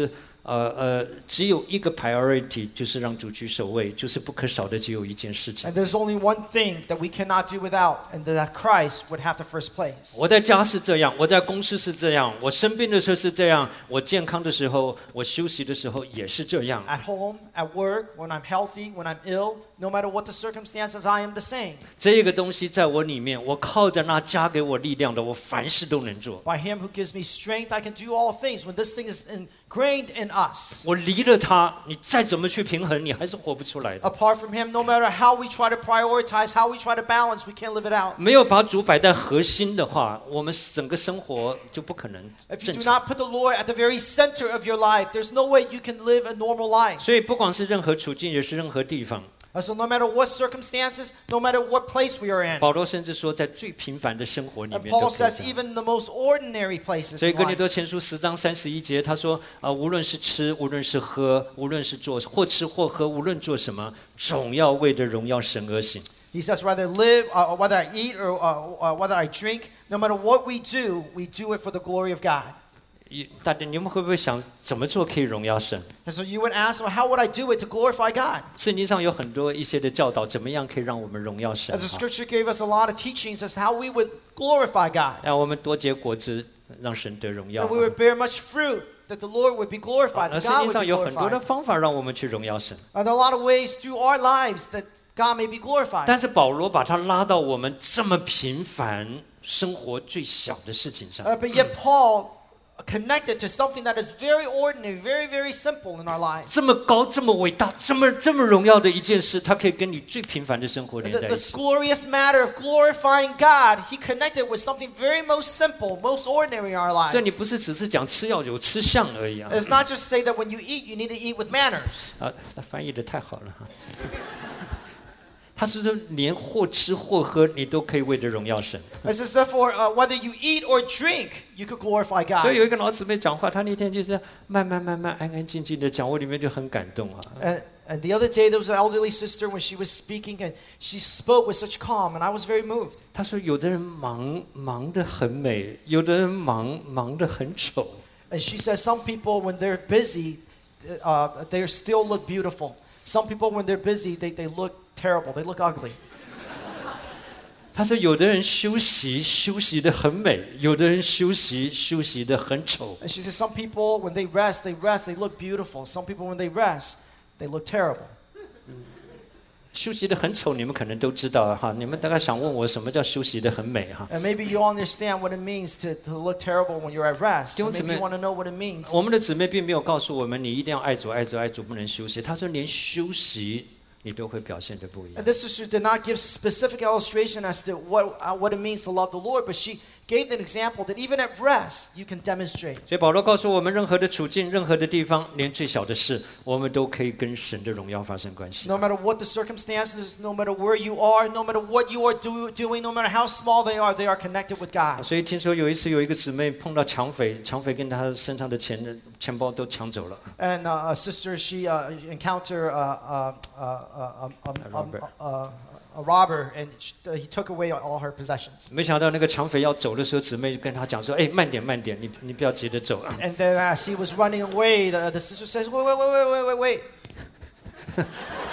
呃呃，只有一个 priority， 就是让主居首位，就是不可少的只有一件事情。 And there's only one thing that we cannot do without, and that Christ would have the first place. 我在家是这样，我在公司是这样，我生病的时候是这样，我健康的时候，我休息的时候也是这样。 At home, at work, when I'm healthy, when I'm ill, no matter what the circumstances, I am the same. 这个东西在我里面，我靠着那加给我力量的，我凡事都能做。 By Him who gives me strength, I can do all things. When this thing is ingrained in us. 我离了他，你再怎么去平衡，你还是活不出来的。 Apart from Him, no matter how we try to prioritize, how we try to balance, we can't live it out. 没有把主摆在核心的话，我们整个生活就不可能 If you 正 do 常。 not put the Lord at the very center of your life, there's no way you can live a normal life. 所以不管是任何处境，也是任何地方， Uh, So no matter what circumstances, no matter what place we are in. 保罗甚至说，在最平凡的生活里 And 面都 Paul 可以 says 这样。 even the most ordinary places 所以 in 哥林 life. 多前书十章三十一节，他说：啊、无论是吃，无论是喝，无论是做，或吃或喝，无论做什么，总要为着荣耀神而行。 He says, whether live, uh, whether I eat or uh, uh, whether I drink, no matter what we do, we do it for the glory of God. 一大家你们会不会想，怎么做可以荣耀神？ And so you would ask, well, how would I do it to glorify God? 圣经上有很多一些的教导，怎么样可以让我们荣耀神？ As the 哈 scripture gave us a lot of teachings as how we would glorify God. 让我们多结果子，让神得荣耀。 That we would bear much fruit, that the Lord would be glorified, 那 that 圣 God 经 would 上 be 有很多的 glorified. 方法让我们去荣耀神， Uh, there are a lot of ways through our lives that God may be glorified. 但是保罗把它拉到我们这么平凡生活最小的事情上。 Uh, but yet Paul connected to something that is very ordinary, very, very simple in our lives. 这么高、这么伟大、这么这么荣耀的一件事，它可以跟你最平凡的生活连 The, 在一 this 起。 glorious matter of glorifying God, he connected with something very most simple, most ordinary in our lives. 这里不是只是讲吃要有吃相而已啊！ It's not just say that when you eat, you need to eat with manners. 啊，他翻译的太好了哈。他是说，连或吃或喝，你都可以为着荣耀神。 It says therefore, uh, whether you eat or drink, you could glorify 所以 God. 有一个老姊妹讲话，她那天就是慢慢慢慢、安安静静的讲，我里面就很感动啊。 And, and the other day, there was an elderly sister when she was speaking, and she spoke with such calm, and I was very moved. 她说，有的人忙忙得很美，有的人忙忙得很丑。 And she says some people, when they're busy, uh, they still look beautiful. Some people, when they're busy, they, they look terrible. They look ugly. 她说，有的人休息休息得很美，有的人休息休息得很丑。 And she says some people, when they rest, they rest, they look beautiful. Some people, when they rest, they look terrible. 休息得很丑，你们可能都知道哈。你们大概想问我什么叫休息得很美哈？ And maybe you understand what it means to, to look terrible when you're at rest. And maybe you want to know what it means. 我们的姊妹并没有告诉我们，你一定要爱主爱主爱主，不能休息。她说，连休息你都会表现得不一样 And。this sister did not give specific illustration as to what, uh, what it means to love the Lord, but she gave an example that even at rest, you can demonstrate. 所以保罗告诉我们，任何的处境、任何的地方，连最小的事，我们都可以跟神的荣耀发生关系。 No matter what the circumstances, no matter where you are, no matter what you are do, doing, no matter how small they are, they are connected with God. 所以听说有一次有一个姊妹碰到抢匪，抢匪跟她身上的钱、钱包都抢走了。 And uh, a sister, she uh, encountered uh, uh, uh, uh, um, um, A robber. um, uh, a robber, and sh- uh, he took away all her possessions. 没想到那个抢匪要走的时候，姊妹跟他讲说：“哎，慢点，慢点，你你不要急着走啊。 And then as he was running away, the, the sister says, wait, wait, wait, wait, wait, wait, wait. ”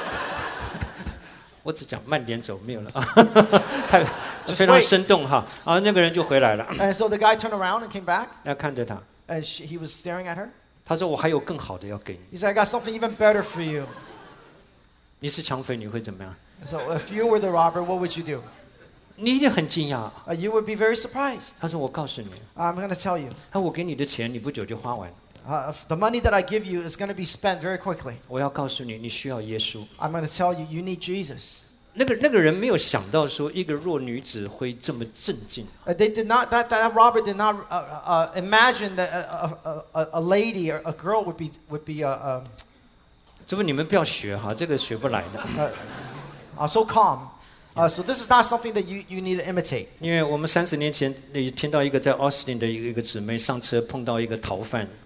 我只讲慢点走，没有了啊，太 Just 非常 wait. 生动哈。啊，那个人就回来了， And so the guy turned around and came back, 要看着他。 and she, he was staring at her. 他说：“我还有更好的要给你。 He said, I got something even better for you. 你是抢匪，你会怎么样？ So if you were the robber, what would you do? 你一定很惊讶。 Uh, you would be very surprised. 他说：“我告诉你， I'm going to tell you. 他我给你的钱，你不久就花完。 Uh, if the money that I give you is going to be spent very quickly. 我要告诉你，你需要耶稣。 I'm going to tell you, you need Jesus. ” 那个那个人没有想到说，一个弱女子会这么镇静。 Uh, they did not. That, that robber did not uh, uh, imagine that a, a, a, a lady or a girl would be would be uh, um, 这不你们不要学哈，这个学不来的。 uh, so calm. Uh, so this is not something that you, you need to imitate. 因为我们三十年前也听到一个在 Austin 的一个一个姊妹上车碰到一个逃犯，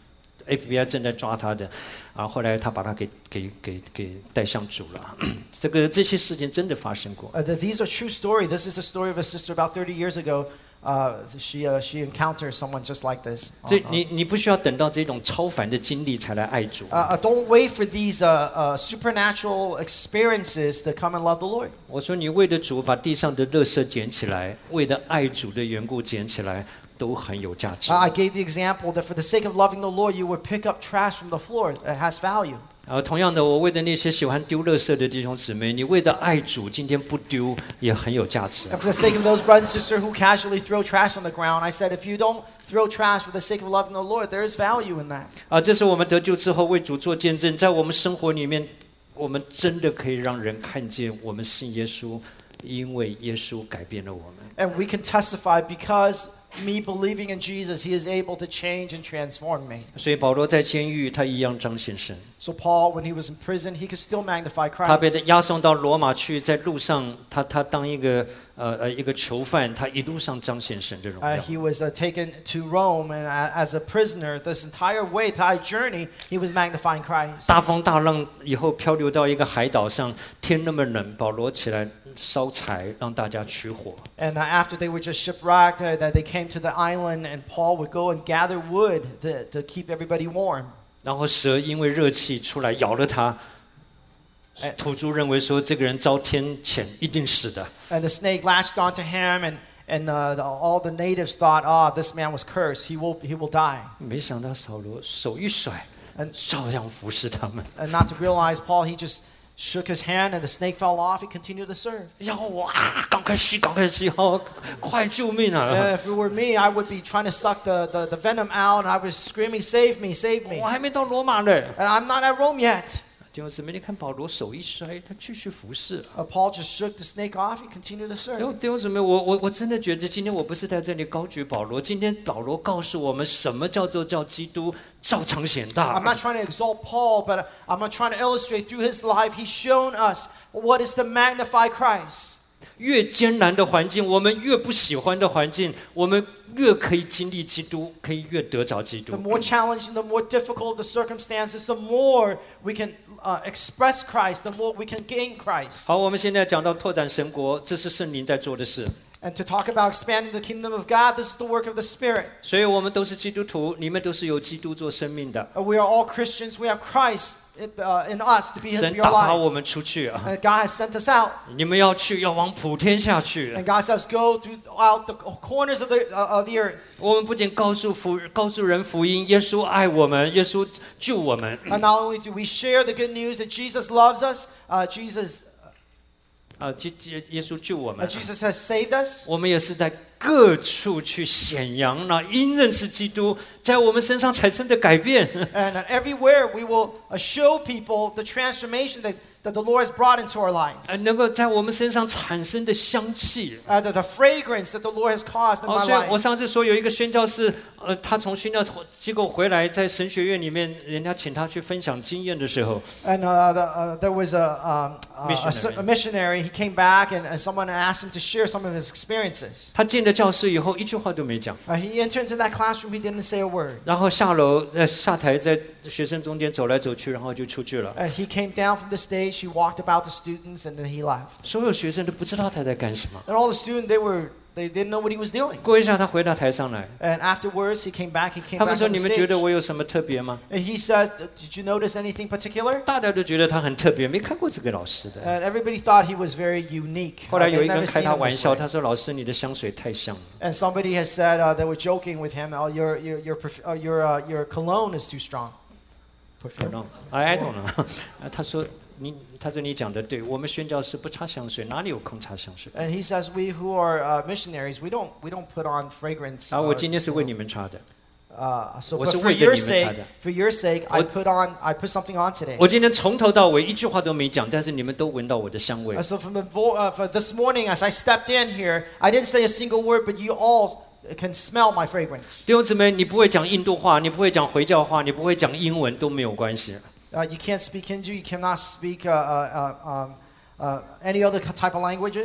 F B I 正在抓他的，啊，后来他把他给给给给带向主了。这个这些事情真的发生过。 Uh, th- these are true story. This is the story of a sister about thirty years ago. Uh, she uh, she encountered someone just like this. 所以你你不需要等到这种超凡的经历才来爱主。 Uh, uh, don't wait for these uh, uh, supernatural experiences to come and love the Lord. 我说你为了主把地上的垃圾捡起来，为了爱主的缘故捡起来，都很有价值。 Uh, I gave the example that for the sake of loving the Lord, you would pick up trash from the floor. It has value. 然后同样的，我为了那些喜欢丢垃圾的弟兄姊妹，你为了爱主，今天不丢也很有价值。 And for the sake of those brothers and sisters who casually throw trash on the ground, I said, if you don't throw trash for the sake of loving the Lord, there is value in that. 啊，这是我们得救之后为主做见证，在我们生活里面，我们真的可以让人看见我们信耶稣，因为耶稣改变了我们。 And we can testify because me believing in Jesus, he is able to change and transform me. 所以保罗在监狱，他一样彰显神。 So Paul, when he was in prison, he could still magnify 他被 Christ. 押送到罗马去，在路上，他他当一个呃呃一个囚犯，他一路上彰显神的荣 Uh, 耀。 he was uh, taken to Rome, and uh, as a prisoner, this entire way, entire journey, he was magnifying Christ. 大风大浪以后漂流到一个海岛上，天那么冷，保罗起来烧柴，让大家取火。 And uh, after they were just shipwrecked, uh, that they came to the island, and Paul would go and gather wood to, to keep everybody warm. 然后蛇因为热气出来咬了他，土著认为说这个人遭天谴，一定死的。 And the snake latched onto him, and and uh, the, all the natives thought, "Ah, this man was cursed. He will he will die." 没想到扫罗手一甩， And 照样服侍他们。 and not to realize Paul, he just shook his hand, and the snake fell off. He continued to serve. 然后我啊，赶快吸，赶快吸，好，快救命啊！ Uh, if it were me, I would be trying to suck the, the, the venom out, and I was screaming, "Save me, save me!" 我还没到罗马呢。 And I'm not at Rome yet. 弟兄姊妹，你看保罗手一摔，他继续服侍。 Uh, Paul just shook the snake off. He continued to 哎呦， serve. 弟兄姊妹，我我我真的觉得今天我不是在这里高举保罗，今天保罗告诉我们什么叫做叫基督照常显 I'm 大。 not trying to exalt Paul, but I'm not trying to illustrate through his life. He's shown us what is to magnify Christ. 越艰难的环境，我们越不喜欢的环境，我们越可以经历基督，可以越得着基督 The。more challenging, the more difficult the circumstances, the more we can uh, express Christ, the more we can gain Christ. 好，我们现在讲到拓展神国，这是圣灵在做的事。 And to talk about expanding the kingdom of God, this is the work of the Spirit. 所以我们都是基督徒，你们都是由基督做生命的。 Uh, we are all Christians. We have Christ uh, in us to be 神 your 打发 life. 我们出去啊！ And God has sent us out. 你们要去，要往普天下去。 And God says, go throughout the corners of the, uh, of the earth. 我们不仅告诉福告诉人福音，耶稣愛我們，耶穌救我們。 And not only do we share the good news that Jesus loves us, uh, Jesus, 啊，基耶穌救我 uh, 們， Jesus has saved us. 我們也是在各處去顯揚那因認識基督在我們身上產生的改變。 And uh, everywhere we will uh, show people the transformation that, that the Lord has brought into our lives. 呃能夠在我們身上產生的香氣。 Uh, the, the fragrance that the Lord has caused in 哦， my 所以我 life. 上次說有一個宣教士，呃，他從宣教機構回來，在神學院裡面，人家請他去分享經驗的時候， And uh, the, uh, there was a, um, uh, a, s- Missionary. a missionary. He came back, and, and someone asked him to share some of his experiences. 他進了教室以後，一句話都沒講。 Uh, he entered into that classroom. He didn't say a word. 然後下樓，呃，下台在學生中間走來走去，然後就出去了。 Uh, he came down from the stage. He walked about the students, and then he left. 所有學生都不知道他在幹什麼。 And all the students, they were they didn't know what he was doing. 過一下，他回到台上來， And afterwards, he came back. He came 他們 back 說： on 你 the 們覺得 stage. 我有什麼特別嗎？ And he said, "Did you notice anything particular?" 大家都覺得他很特別，沒看過這個老師的。 And everybody thought he was very unique. 後 Uh, 來有 they'd 一個 never 人開 seen 他 him 玩 this 笑， way. 他說：老師，你的香水太香了。 And somebody has said uh, they were joking with him. Oh, your your your perf- uh, your uh, your cologne is too strong. Perfume. I don't know 他說你，他說你講的對，我們宣教士不擦香水，哪裡有空擦香水？ And he says, we who are uh, missionaries, we don't we don't put on fragrance. 啊， uh, 我今天是為你們擦的。 uh, so, 我 but 是 for 為着 your 你們擦 sake, 的。 for your sake, I 我- put on I put something on today. 我今天從頭到尾一句話都沒講，但是你們都聞到我的香味 Uh,。so from the vo- uh, for this morning, as I stepped in here, I didn't say a single word, but you all can smell my fragrance. 弟兄姊妹，你不會講印度話，你不會講回教話，你不會講英文都沒有關係。 Uh, you can't speak Hindu. You cannot speak uh, uh, uh, um, uh, any other type of languages.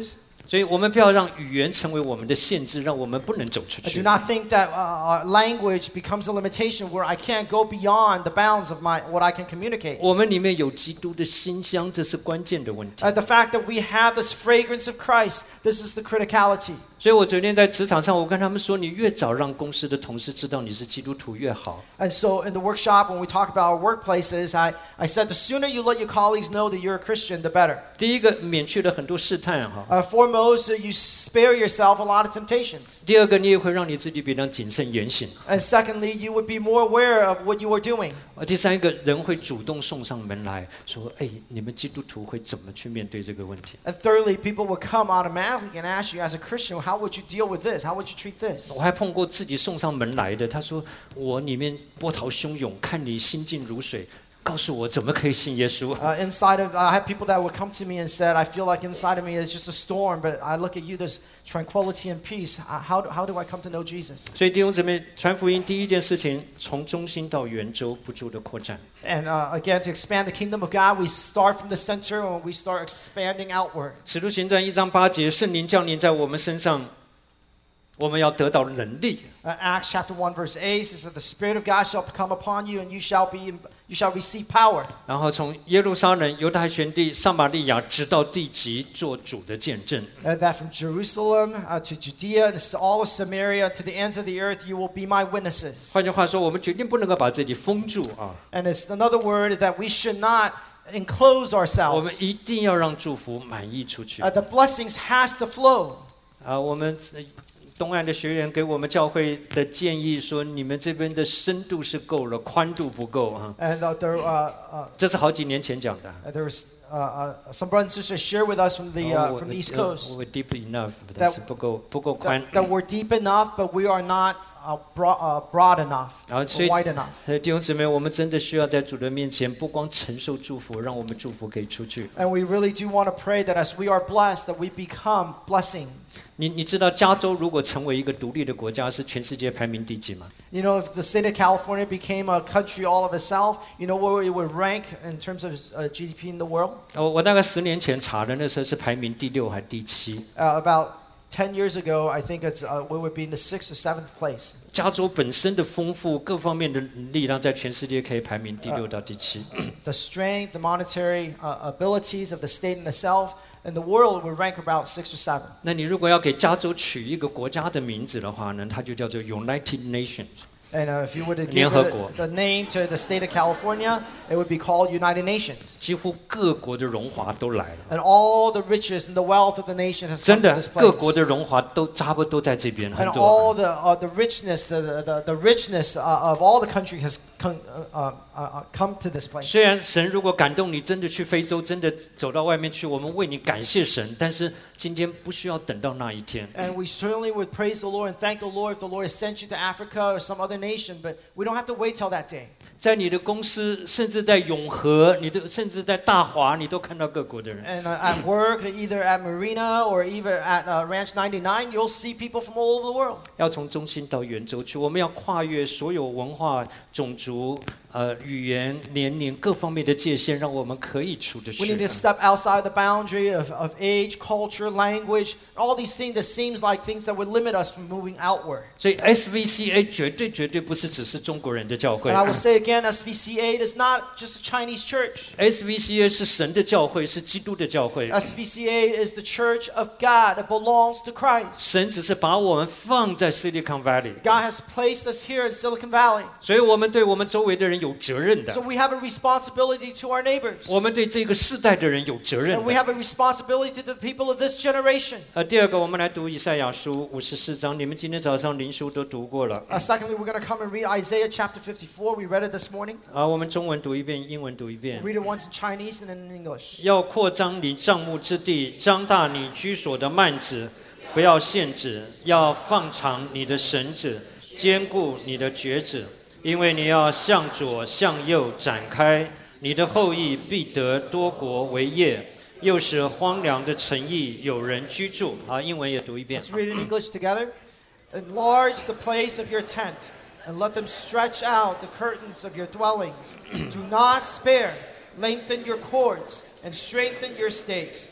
所以我们不要让语言成为我们的限制，让我们不能走出 I do 去。 not think that uh, uh, language becomes a limitation where I can't go beyond the bounds of my what I can communicate. 我们里面有基督的馨香，这是关键的问题。 Uh, the fact that we have this fragrance of Christ, this is the criticality. 所以我昨天在职场上，我跟他们说，你越早让公司的同事知道你是基督徒越好。 And so in the workshop, when we talk about our workplaces, I, I said the sooner you let your colleagues know that you're a Christian, the better. 第一个，免去了很多试探哈。 Uh, foremost, you spare yourself a lot of temptations. 第二个，你也会让你自己比较谨慎言行。 And secondly, you would be more aware of what you are doing. 而第三个，人会主动送上门来说：“哎，你们基督徒会怎么去面对这个问题？” And thirdly, people would come automatically and ask you as a Christian, how would you deal with this? How would you treat this? 我还碰过自己送上门来的，他说：“我里面波涛汹涌，看你心静如水，告诉我怎么可以信耶稣。” Uh, inside of, I have people that would come to me and said, I feel like inside of me it's just a storm, but I look at you, there's tranquility and peace. Uh, How do, how do I come to know Jesus? 所以弟兄姊妹，传福音第一件事情，从中心到圆周不住的扩展。 And uh, again, to expand the kingdom of God, we start from the center and we start expanding outward. 使徒行传一章八节，圣灵降临在我们身上，我们要得到能力。 Uh, Acts chapter one verse eight says that the Spirit of God shall come upon you and you shall be you shall receive power. 然后从耶路撒冷、犹太全地、撒玛利亚，直到地极，做主的见证。 Uh, that from Jerusalem uh, to Judea and all of Samaria to the ends of the earth, you will be my witnesses. 换句话说，我们决定不能够把自己封住啊， And it's another word is that we should not enclose 我们 ourselves. 一定要让祝福满溢出去 Uh, the blessings has to flow. 啊。我们呃东岸的学员给我们教会的建议说，你们这边的深度是够了，宽度不够啊。 And uh, there, uh, uh, 这是好几年前讲的。 there was uh, uh, some brothers and sisters share with us from the 哦 uh, 我 from the East 呃 Coast 我 deep enough， 但是不够不够宽 that,。that we're deep enough, but we are not uh, broad, uh, broad enough, 然后 or 所以 wide enough. 所以弟兄姊妹，我们真的需要在主的面前，不光承受祝福，让我们祝福可以出去。 And we really do want to pray that as we are blessed, that we become blessing. 你你知道加州如果成为一个独立的国家，是全世界排名第几吗？ You know, if the state of California became a country all of itself, you know where it would rank in terms of uh, G D P in the world? 我我大概十年前查的，那时候是排名第六还第七。 Uh, about ten years ago, I think it's, uh, we would be in the sixth or seventh place. 加州本身的丰富，各方面的力量，在全世界可以排名第六到第七。 The strength, the monetary uh, abilities of the state in itself, in the world would rank about six or seven. 那你如果要给加州取一个国家的名字的话呢，它就叫做 United Nations。 And uh, if you were to give 联合 the, 国。 the name to the state of California, it would be called United Nations. 几乎各国的荣华都来了， And all the riches and the wealth of the nation has 真 come to 的 this， 各国 place. 的荣华都差不多在这边，很 And 多。 all the uh, the richness, the the, the richness uh, of all the country has come uh, uh, uh, come to this place. 虽然神如果感动你，真的去非洲，真的走到外面去，我们为你感谢神。但是今天不需要等到那一天， And we certainly would praise the Lord and thank the Lord if the Lord has sent you to Africa or some other nation, but we don't have to wait till that day. 在你的公司，甚至在永和，你都甚至在大华，你都看到各国的人。 And uh, at work, either at Marina or either at uh, Ranch ninety-nine, you'll see people from all over the world. 要从中心到圆周去，我们要跨越所有文化、种族、呃语言、年龄各方面的界限，让我们可以出得 We need 去 to。step outside the boundary of, of age, culture, language, all these things that seems like things that would limit us from moving outward. 所以 S V C A 绝对绝对不是只是中国人的教会 And I will say again, S V C A is not just a Chinese church. ，S V C A 是神的教会，是基督的教会。 S V C A is the church of God. It belongs to Christ. 神只是把我们放在 Silicon Valley， God has placed us here in Silicon Valley. 所以我们对我们周围的人有责任的 So，we have a responsibility to our neighbors. 我们对这个世代的人有责任 And we 的。 have a responsibility to the people of this generation. 呃，第二个，我们来读以赛亚书五十四章，你们今天早上灵书都读过了。 Uh, secondly, we're going to come and read Isaiah chapter fifty-four. We read it this morning. 啊，我们中文读一遍，英文读一遍 We'll。read it once in Chinese and then in English. 要扩张你帐幕之地，张大你居所的幔子，不要限制，要放长你的绳子，坚固你的橛子，因为你要向左向右展开，你的后裔必得多国为业，又使荒凉的城邑有人居住。啊，英文也读一遍。 Let's read it in English together. Enlarge the place of your tent, and let them stretch out the curtains of your dwellings. Do not spare. Lengthen your cords, and strengthen your stakes.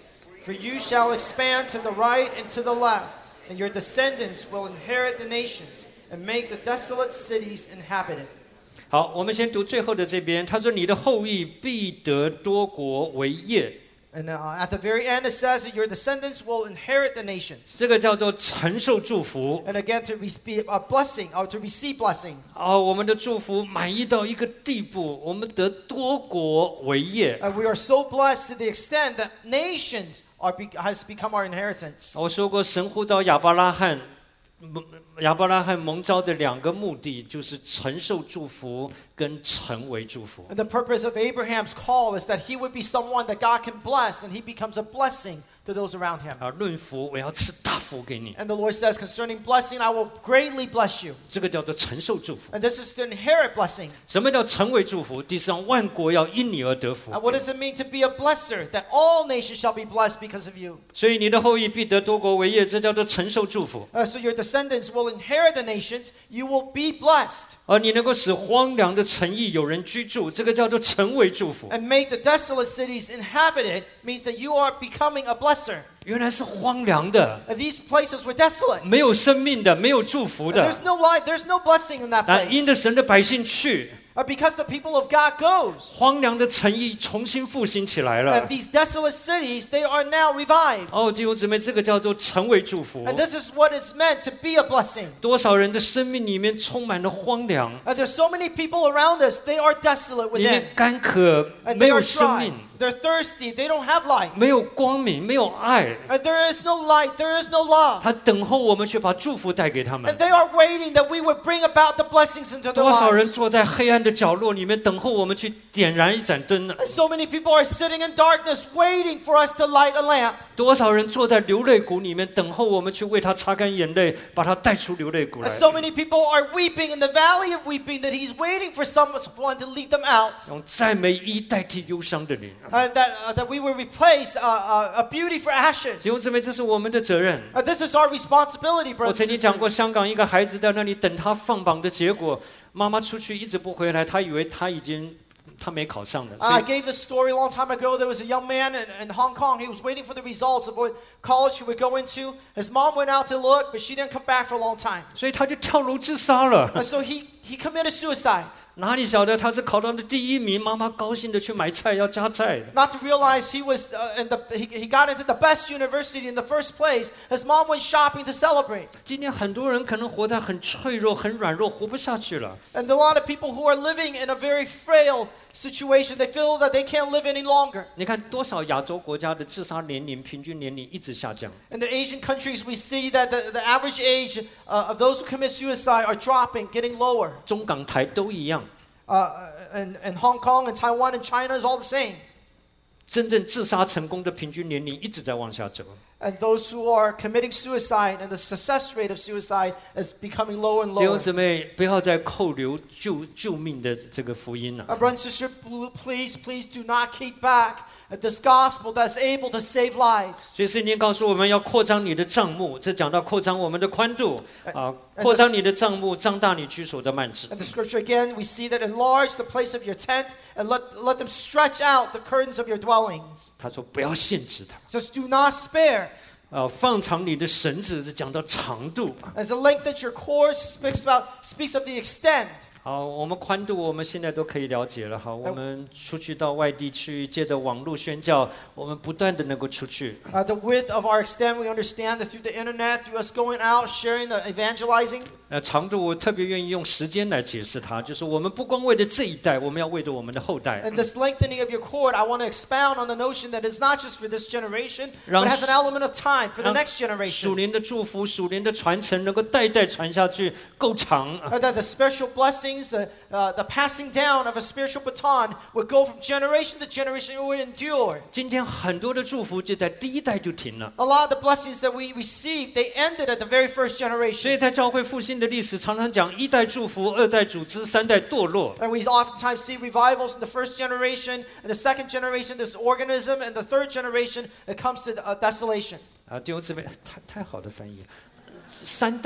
For you shall expand to the right and to the left, and your descendants will inherit the nations and make the desolate cities inhabited. 好，我们先读最后的这边，他说：“你的后裔必得多国为业。” And uh, at the very end, it says that your descendants will inherit the nations. 这个叫做承受祝福。 And again, to receive a blessing or to receive blessing. 哦，我们的祝福满意到一个地步，我们得多国为业。 And we are so blessed to the extent that nations are be, has become our inheritance. 我说过，神呼召亚伯拉罕，亚伯拉罕蒙召的两个目的就是承受祝福跟成为祝福。 And the purpose of Abraham's call is that he would be someone that God can bless, and he becomes a blessing to those around him. 啊，论福，我要赐大福给你。 And the Lord says, concerning blessing, I will greatly bless you. 这个叫做承受祝福。 And this is to inherit blessing. 什么叫成为祝福？地上万国要因你而得福。 And what does it mean to be a blesser? That all nations shall be blessed because of you. 所以你的后裔必得多国为业，这叫做承受祝福。 Uh, so your descendants will inherit the nations. You will be blessed. 而你能够使荒凉的城邑有人居住，这个叫做成为祝福。 And make the desolate cities inhabited means that you are becoming a blesser. 原来是荒凉的， And these places were desolate. 没有生命的，没有祝福 And 的。 there's no life, there's no blessing in that 啊，因 place. 着神的百姓去， Uh, because the people of God goes. 荒凉的城邑重新复兴起来 And 了。 these desolate cities, they are now revived. 哦，弟兄姊妹，这个叫做成为祝福。 And this is what is meant to be a blessing. 多少人的生命里面充满了荒凉， And there's so many people around us, they are desolate 里 within. 面干渴， And 没 they 有 are 生 dry. 命， They're thirsty. They don't have life. 没有光明，没有爱。 And there is no light. There is no love. 他等候我们去把祝福带给他们 And。they are waiting that we would bring about the blessings into their 多少人 lives. 坐在黑暗的角落里面等候我们去点燃一盏灯呢？ And so many people are sitting in darkness waiting for us to light a lamp. 多少人坐在流泪谷里面等候我们去为他擦干眼泪，把他带出流泪谷 And 来， so many people are weeping in the valley of weeping that he's waiting for someone to lead them out. 用赞美衣代替忧伤的灵。 And that, uh, that we will replace uh, uh, a beauty for ashes. 弟兄姊妹，这是我们的责任。 Uh, this is our responsibility, 我 brothers 曾 and 经讲过， sisters. 香港一个孩子在那里等他放榜的结果，妈妈出去一直不回来，他以为他已经他没考上了， Uh, 所 I 以 gave this story a long time ago. There was a young man in, in Hong Kong. He was waiting for the results of what college he would go into. His mom went out to look, but she didn't come back for a long time. 所以他就跳楼自杀了。 And so he, he committed suicide. 哪里晓得他是考到了第一名，妈妈高兴的去买菜要加菜。 Not to realize he was uh, in the he, he got into the best university in the first place. His mom went shopping to celebrate. 今天很多人可能活在很脆弱、很软弱，活不下去了。 And a lot of people who are living in a very frail situation, they feel that they can't live any longer. 你看多少亚洲国家的自杀年龄平均年龄一直下降， In the Asian countries, we see that the, the average age uh, of those who commit suicide are dropping, getting lower. 中港台都一样。 Uh, and, and Hong Kong and Taiwan and China is all the same. 真正自杀成功的平均年龄一直在往下走。 And those who are committing suicide and the success rate of suicide is becoming lower and 弟兄 lower. 姊妹，不要再扣留救救命的这个福音了。 Uh, brothers and sisters, pl- please, please do not keep back this gospel that's able to save lives. 所以圣经告诉我们要扩张你的帐幕，这讲到扩张我们的宽度啊， and 扩张你的帐幕，张大你居所的幔子。 And the scripture again, we see that enlarge the place of your tent and let, let them stretch out the curtains of your dwellings. 他说不要限制他， It says, do not spare. 啊，放长你的绳子，是讲到长度。 As the length that your cord speaks about, speaks of the extent. 好，我们宽度我们现在都可以了解了。好，我们出去到外地去，借着网络宣教，我们不断的能够出去。 Uh, the width of our extent, we understand that through the internet, through us going out, sharing, the evangelizing. 那长度我特别愿意用时间来解释它，就是我们不光为了这一代，我们要为了我们的后代。 And this lengthening of your cord, I want to expound on the notion that it's not just for this generation, but it has an element of time for the next 属 generation. 灵的祝福、属灵的传承能够代代传下去，够长。 Uh, that the spiritual blessings, the, uh, the passing down of a spiritual baton would go from generation to generation, it would endure. 今天很多的祝福就在第一代就停了， A lot of the blessings that we received, they ended at the very first 所以 generation. 在教会复兴的历史常常讲一代祝福、二代组织、三代堕落。 And we oftentimes see revivals in the first generation, and the second generation, there's organism, and the third generation, it comes to uh, desolation. 啊，弟兄姊妹，太太好的翻译。三代就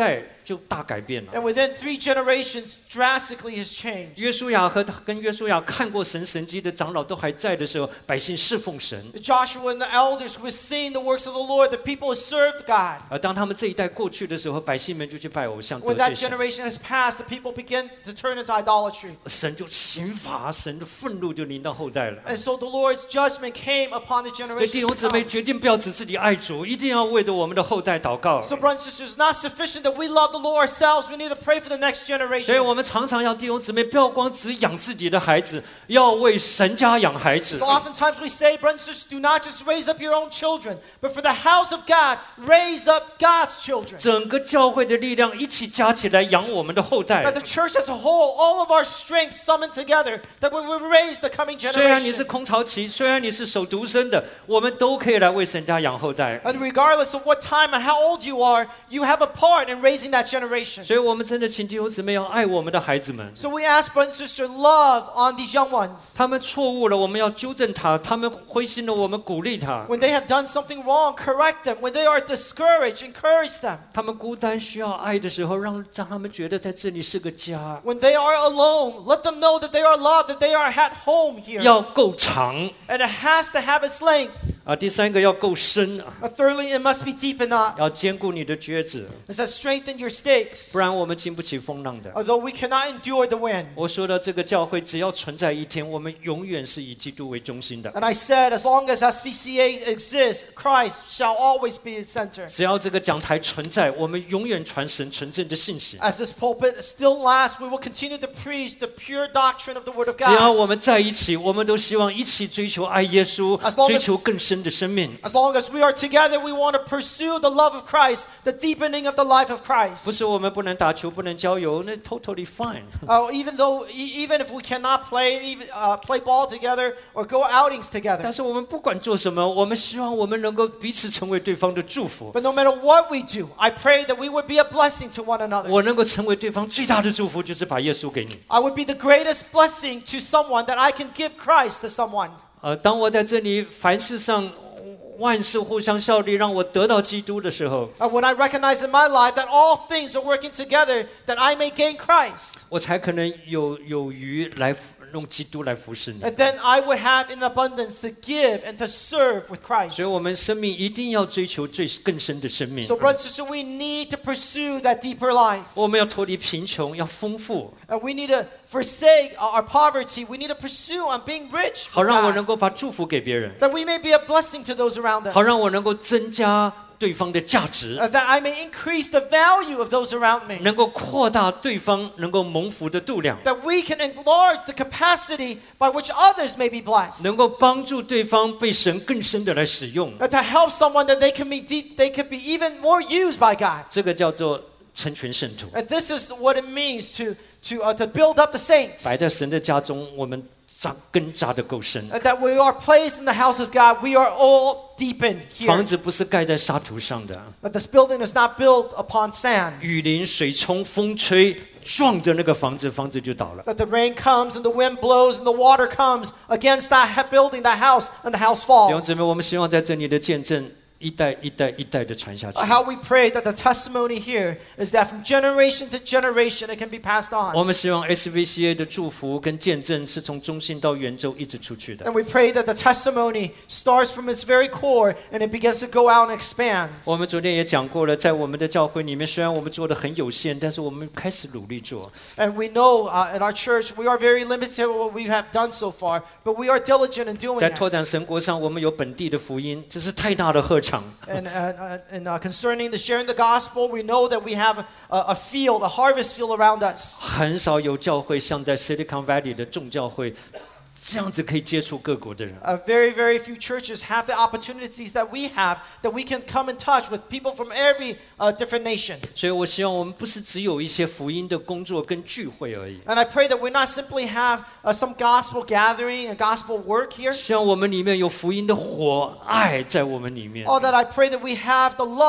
就大改变了。 And within three generations, drastically has changed. 约书亚和跟约书亚看过神神迹的长老都还在的时候，百姓侍奉神。 Joshua and the elders were seeing the works of the Lord. The people served God. 而当他们这一代过去的时候，百姓们就去拜偶像，得 When 罪 that 神， generation has passed, the people begin to turn into idolatry. 神就刑罚，神的愤怒就临到后代了。 And so the Lord's judgment came upon the 所以弟 generations 兄姊 to 妹 come. 决定不要只自己爱主，一定要为着我们的后代祷告。 So, brothers and sisters, it's not sufficient that we love the Lord ourselves. We need to pray for the next 所以 generation. 我们常常要弟兄姊妹不要光只养自己的孩子，要为神家养孩子 So。oftentimes we say, brothers and sisters, do not just raise up your own children, but for the house of God, raise up God's children. 整个教会的力量一起加起来养我们的后代 That。the church as a whole, all of our strength summoned together, that we will raise the coming 虽然你是 generation. 空巢期，虽然你是守独身的，我们都可以来为神家养后代。 And regardless of what time and how old you are, you have a part in raising that generation. 所以我们真的请弟兄姊妹要爱我们的孩子们。 So we ask, brothers and sisters, love on these young ones. 他们错误了，我们要纠正他；他们灰心了，我们鼓励他； When they have done something wrong, correct them. When they are discouraged, encourage them. 他们孤单需要爱的时候，让让他们觉得在这里是个家。 When they are alone, let them know that they are loved, that they are at home here. 要够长 And it has to have its length. 啊，第三个要够深啊， Uh, thirdly, it must be deep enough. 要兼顾你的橛子， It says strengthen your stakes. 不然我们经不起风浪的。 Although we cannot endure the wind. 我说的这个教会，只要存在一天，我们永远是以基督为中心的。 And I said, as long as S V C A exists, Christ shall always be its center. 只要这个讲台存在，我们永远传神纯正的信息。 As this pulpit still lasts, we will continue to preach the pure doctrine of the Word of 只要 God. 我们在一起，我们都希望一起追求爱耶稣 As long，as 追求更深的生命。 As long as we are together, we want to pursue the love of Christ, the deepening of the life of 不 Christ. 是我们不能打球，不能郊游，那 totally fine。 Uh, even though, e- even if we cannot play, even uh, play ball together or go outings together. 但是我们不管做什么，我们希望我们能够彼此成为对方的祝福。 But no matter what we do, I pray that we would be a blessing to one another. 我能够成为对方最大的祝福，就是把耶稣给你。 I would be the greatest blessing to someone that I can give Christ to someone. 呃，当我在这里凡事上万事互相效力，让我得到基督的时候， Uh, when I recognize in my life that all things are working together, that I may gain Christ. 我才可能有有余来用基督来服侍你。 And then I would have in abundance to give and to serve with Christ. 所以，我们生命一定要追求最更深的生命。 So, brothers and sisters, we need to pursue that deeper life. 我们要脱离贫穷，要丰富， And we need to forsake our poverty. We need to pursue on being rich 好 with 让我 God, 能够把祝福给别人， that we may be a blessing to those around us. 好让我能够增加对方的价值， Uh, that I may increase the value of those around me. 能够扩大对方能够蒙福的度量， That we can enlarge the capacity by which others may be blessed. 能够帮助对方被神更深的来使用。 That to help someone that they can be deep, they could be even more used by God. 这个叫做成全圣徒。 And this is what it means to to uh, to build up the saints. 摆在神的家中，我们扎根扎得够深。 And that we are placed in the house of God. We are all deepened 房 here. 子不是盖在沙土上的， That this building is not built upon sand. 雨淋、水冲、风吹，撞着那个房子，房子就倒了。 That the rain comes and the wind blows and the water comes against that ha- building, that house, and the house 弟兄姊 falls. 妹，我们希望在这里的见证一代一代一代的传下去 Uh,。How we pray that the testimony here is that from generation to generation it can be passed 我 on. 们希望 S V C A 的祝福跟见证是从中心到圆州一直出去的。 And we pray that the testimony starts from its very core and it begins to go out and expand. 我们昨天也讲过了，在我们的教会里面，虽然我们做的很有限，但是我们开始努力做。 And we know uh, in our church we are very limited in what we have done so far, but we are diligent in doing 在拓 it. 展神国上，我们有本地的福音，这是太大的禾场。 And, uh, uh, and uh, concerning the sharing the gospel, we know that we have a, a field, a harvest field around us. 很少有教会像在 Silicon Valley 的众教会这样子可以接触各国的人。 Uh, very, very few churches have the opportunities that we have, that we can come in touch with people from every uh, different nation. 所以我希望我们不是只有一些福音的工作跟聚会而已， And I pray that we not simply have uh, some gospel gathering and gospel work here. 希望我们里面有福音的火爱在我们里面。 Oh, that I pray that we have the love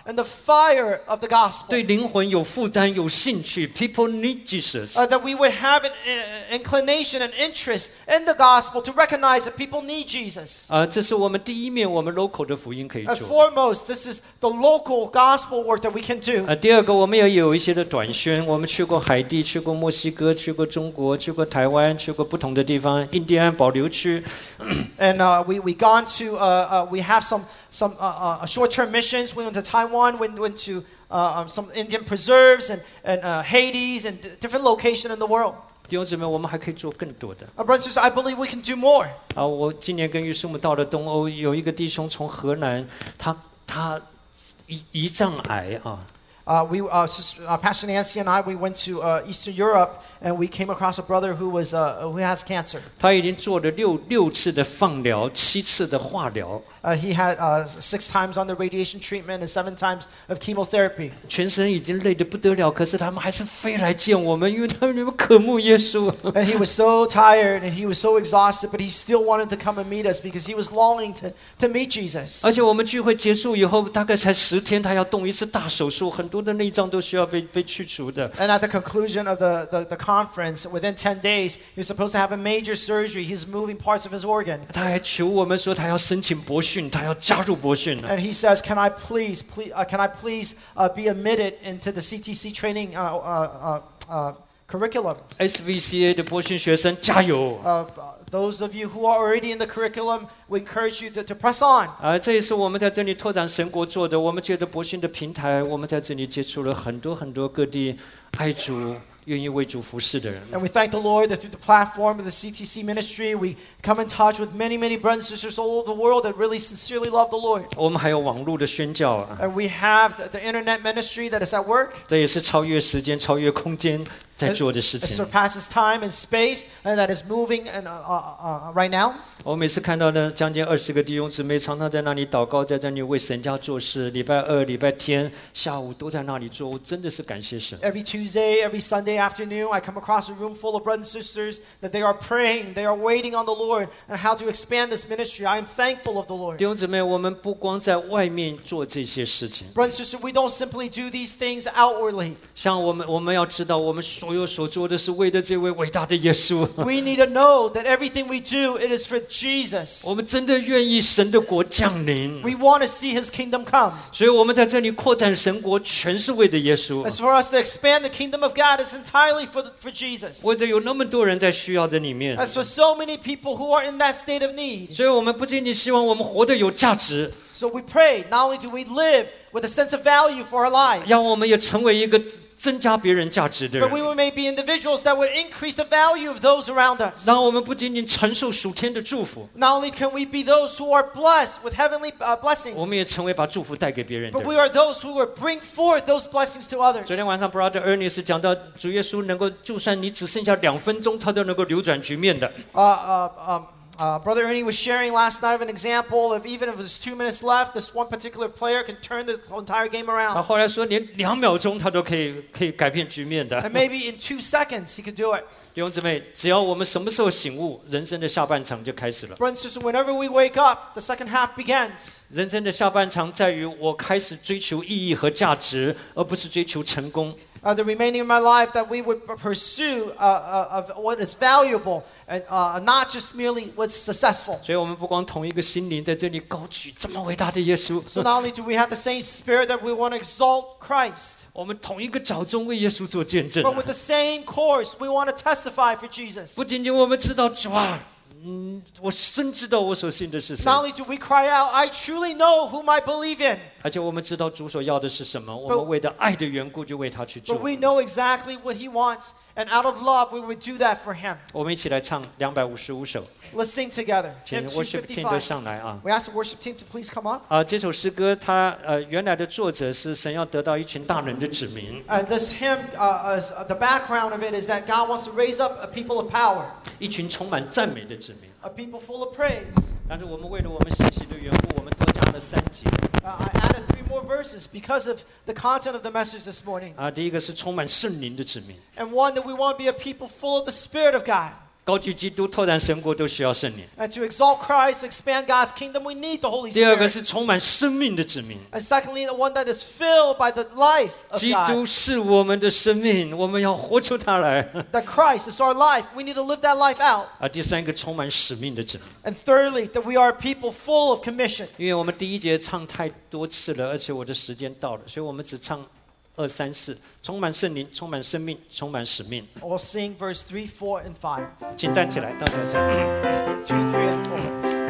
and the fire of the gospel. 对灵魂有负担、有兴趣。People need Jesus. Uh, that we would have an uh, inclination and interest in the gospel to recognize that people need Jesus. 啊，这是我们第一面，我们 local 的福音可以 And 做。 foremost, this is the local gospel work that we can do. 啊，第二个，我们也有一些的短宣，我们去过海地，去过墨西哥，去过中国，去过台湾，去过不同的地方，印第安保留区。 And uh, we we gone to uh, uh, we have some some uh, uh, short-term missions. We went to Taiwan. We went to uh, um, some Indian preserves and and uh, Hades and d- different location in the world. 弟兄姊妹，我们还可以做更多的。 Uh, brothers and sisters, I believe we can do more. 啊，我今年跟于师母到了东欧，有一个弟兄从河南，他他胰胰脏癌啊。 Uh, we, uh, sis- uh, Pastor Nancy and I, we went to uh, Eastern Europe, and we came across a brother who was uh, who has cancer. 他已经做了六六次的放疗，七次的化疗， Uh, he had uh, six times on the radiation treatment and seven times of chemotherapy. 全身已经累得不得了，可是他们还是飞来见我们，因为他们有渴慕耶稣。 And he was so tired and he was so exhausted, but he still wanted to come and meet us because he was longing to, to meet Jesus. 而且我们聚会结束以后，大概才十天，他要动一次大手术，很多的内脏都需要被被去除的。 And at the conclusion of the, the, the conference, within ten days, he was supposed to have a major surgery. He's moving parts of his organ. 他还求我们说，他要申请博训，他要加入博训了。 And he says, "Can I please, please, uh, can I please uh, be admitted into the C T C training uh, uh, uh, uh, curriculum?" S V C A 的博训学生加油！ Uh, uh, those of you who are already in the curriculum, we encourage you to, to press on. 啊，这也是我们在这里拓展神国做的。我们觉得博训的平台，我们在这里接触了很多很多各地爱主、愿意为主服侍的人。 And we thank the Lord that through the platform of the C T C ministry, we come in touch with many, many brothers and sisters all over the world that really sincerely love the Lord. 我们还有网络的宣教啊， And we have the, the internet ministry that is at work. 这也是超越时间、超越空间在做的事 It 情。 surpasses time and space, and that is moving and, uh, uh, uh, right now. 我每次看到呢，将近二十个弟兄姊妹常常在那里祷告，在那里为神家做事。礼拜二、礼拜天下午都在那里做，我真的是感谢神。 Every Tuesday, every Sunday afternoon, I come across a room full of brothers and sisters that they are praying, they are waiting on the Lord and how to expand this ministry. I am thankful of the Lord. 弟兄姊妹，我们不光在外面做这些事情， Brothers and sisters, we don't simply do these things outwardly. 像我们，我们要知道，我们所有所做的是为了这位伟大的耶稣。 We need to know that everything we do, it is for Jesus. 我们真的愿意神的国降临， We want to see His kingdom come. 所以我们在这里扩展神国，全是为了耶稣。 As for us to expand the kingdom of God, it's entirely for, the, for Jesus. 为着有那么多人在需要的里面， As for so many people who are in that state of need. 所以我们不仅仅希望我们活得有价值， So we pray, not only do we live with a sense of value for our lives, 让我们也成为一个增加别人价值的 but we 人。 may be individuals that would increase the value of those around us. 让我们不仅仅承受属天的祝福， Not only can we be those who are blessed with heavenly uh, 我 blessings, 们也成为把祝福带给别人的 but we 人。 are those who will bring forth those blessings to others. 昨天晚上 Brother Ernest 讲到主耶稣能够，就算你只剩下两分钟，他都能够扭转局面的。 Uh, uh, um, uh, Brother Ernie was sharing last night of an example of even if there's two minutes left, this one particular player can turn the entire game 他 around. 后来说，连两秒钟他都可以可以改变局面的。 And maybe in two seconds he could do it. 弟兄姊妹，只要我们什么时候醒悟，人生的下半场就开始了。 Brothers and sisters, whenever we wake up, the second half begins. 人生的下半场在于我开始追求意义和价值，而不是追求成功。 Uh, the remaining of my life that we would p- pursue uh, uh, of what is valuable and uh, not just merely what's successful. 所以，我们不光同一个心灵在这里高举这么伟大的耶稣， So not only do we have the same spirit that we want to exalt Christ, 我们同一个脚中为耶稣做见证 but。with the same course, we want to testify for Jesus. 不仅仅我们知道主啊，嗯，我深知道我所信的是谁， Not only do we cry out, I truly know whom I believe in, 而且我们知道主所要的是什么，我们为了爱的缘故就为他去 but 做。 we know exactly what he wants, and out of love, we would do that for him. 我们一起来唱两百五十五首， Let's sing together. 请 Hymn worship team 都 two fifty-five. 上来啊！ We ask the worship team to please come up. 啊，这首诗歌它呃原来的作者是神要得到一群大人的指明， And this hymn, uh, is, uh, the background of it is that God wants to raise up a people of power, 一群充满赞美的指明。 a people full of praise. 但是我们为了我们信息的缘故，我们多加了三节 Uh, I added three more verses because of the content of the message this morning. 啊。第一个是充满圣灵的指明， And one that we want to be a people full of the Spirit of God. 高举基督、拓展神国都需要圣灵。 And to exalt Christ, to expand God's kingdom, we need the Holy 第二个 Spirit. 是充满生命的子民。 And secondly, the one that is filled by the life of 基督 God. 是我们的生命，我们要活出它来。 That Christ is our life. We need to live that life out. 啊，第三个充满使命的子民。 And thirdly, that we are a people full of commission. 因为我们第一节唱太多次了，而且我的时间到了，所以我们只唱二三四，充满圣灵，充满生命，充满使命。 We'll sing verse three, four, and five. 请站起来，大家站。 Two, three, and four.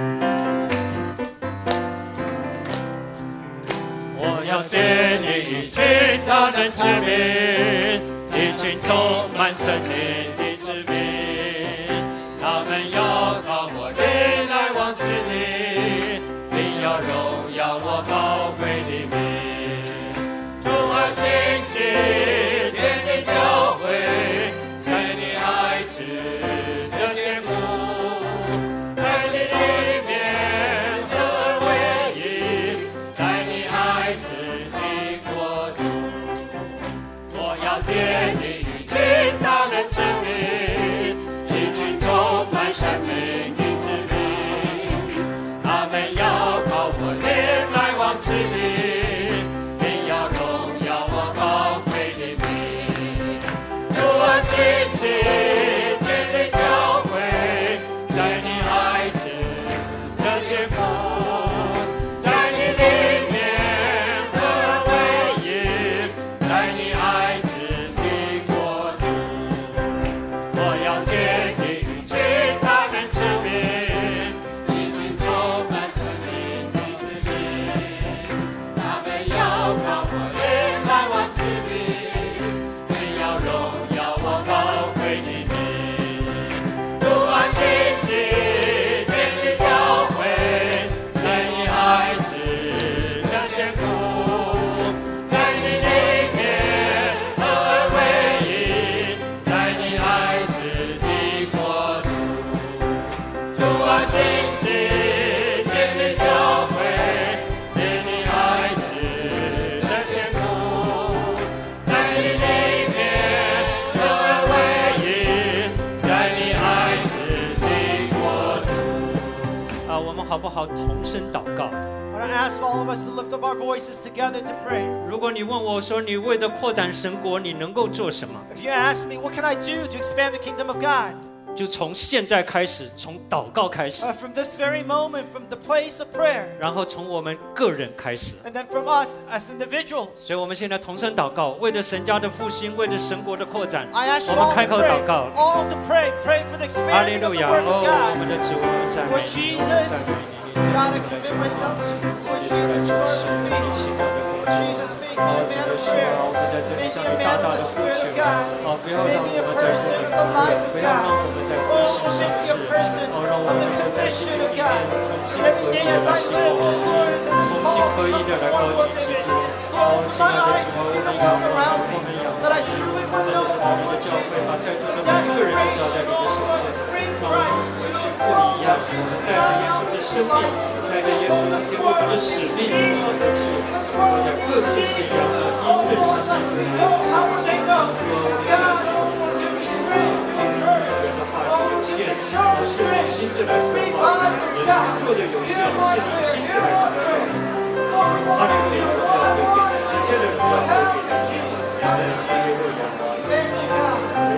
我要建立一群大能之民，一群充满圣灵的子民，他们要靠我灵来往死里，并要荣耀我宝贵的名。主啊，兴起建立教会，在你爱子的坚固，在你里面合而为一，在你爱子的国度。我要建立一群大能之民，一群充满生命的子民，他们要靠我灵来往死里，并要荣耀我宝贵的名。主啊，兴起建立教会，在你爱子的坚固，在你里面合而为一，在你爱子的国度。我要建立一群大能之民，一群充满生命的子民，他们要靠我灵来往死里，并要荣耀我宝贵的名。主啊，兴起建立教会，在你爱子的坚固，在你里面合而为一，在你爱子的国度。主啊，兴起建立教会，在你爱子的坚固，在你里面合而为一，在你爱子的国度。啊，我们好不好同声祷告？ I want to ask all of us to lift up our voices together to pray. 如果你问我说，你为了扩展神国，你能够做什么？ If you ask me, what can I do to expand the kingdom of God? 就从现在开始，从祷告开始， Uh, from this very moment, from the place of prayer, 然后从我们个人开始。 and then from us as individuals. 所以，我们现在同声祷告，为了神家的复兴，为了神国的扩展， I ask 我 you 们 all 开 to 口 pray, 祷告。 all to pray, pray for the 哈利 expanding of 路 the 亚！ word 哦， of 我们 God. 的主，我们赞美 Lord 你， Jesus, 赞美你， God, I commit myself to you. Lord Jesus, Lord, me. Jesus, make me a man of prayer. Make me a man of the Spirit of God. Make me a person of the life of God. Oh, make me a person of the commission of God. And every day as I live, oh Lord, that this call comes forward within me. Lord, for my eyes to see the world around me, that I truly would know, oh Lord Jesus, the desperation, oh Lord, to bring Christ. Oh Lord Jesus, not out of the light. Oh, this world needs Jesus. This world needs Jesus. Oh Lord, lest we go, how will they know? God, oh Lord, give me strength, give me courage. Oh Lord, give me show strength. Revive us, God. Hear my prayer, hear our prayers. Lord, what I do, what I want to do. Lord, help me, Jesus, help me, Jesus. Thank you, God.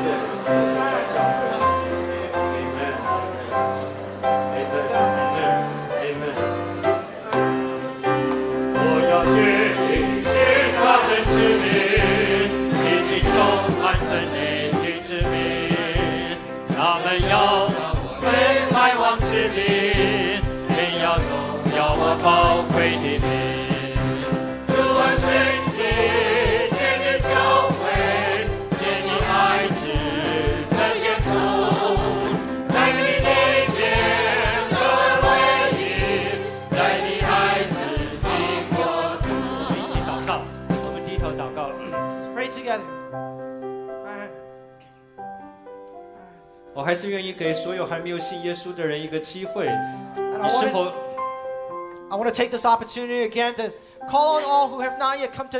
Amen. 并要荣耀我宝贵的名。主啊，兴起建立教会，建立爱子的结束，在你里面合而为一，在你爱子的国度。我们一起祷告，我们低头祷告。 Let's pray together. 我还是愿意给所有还没有信耶稣的人一个机会。 And 你 I 是 want 否 to, I want to take this opportunity again to call on all who have not yet come to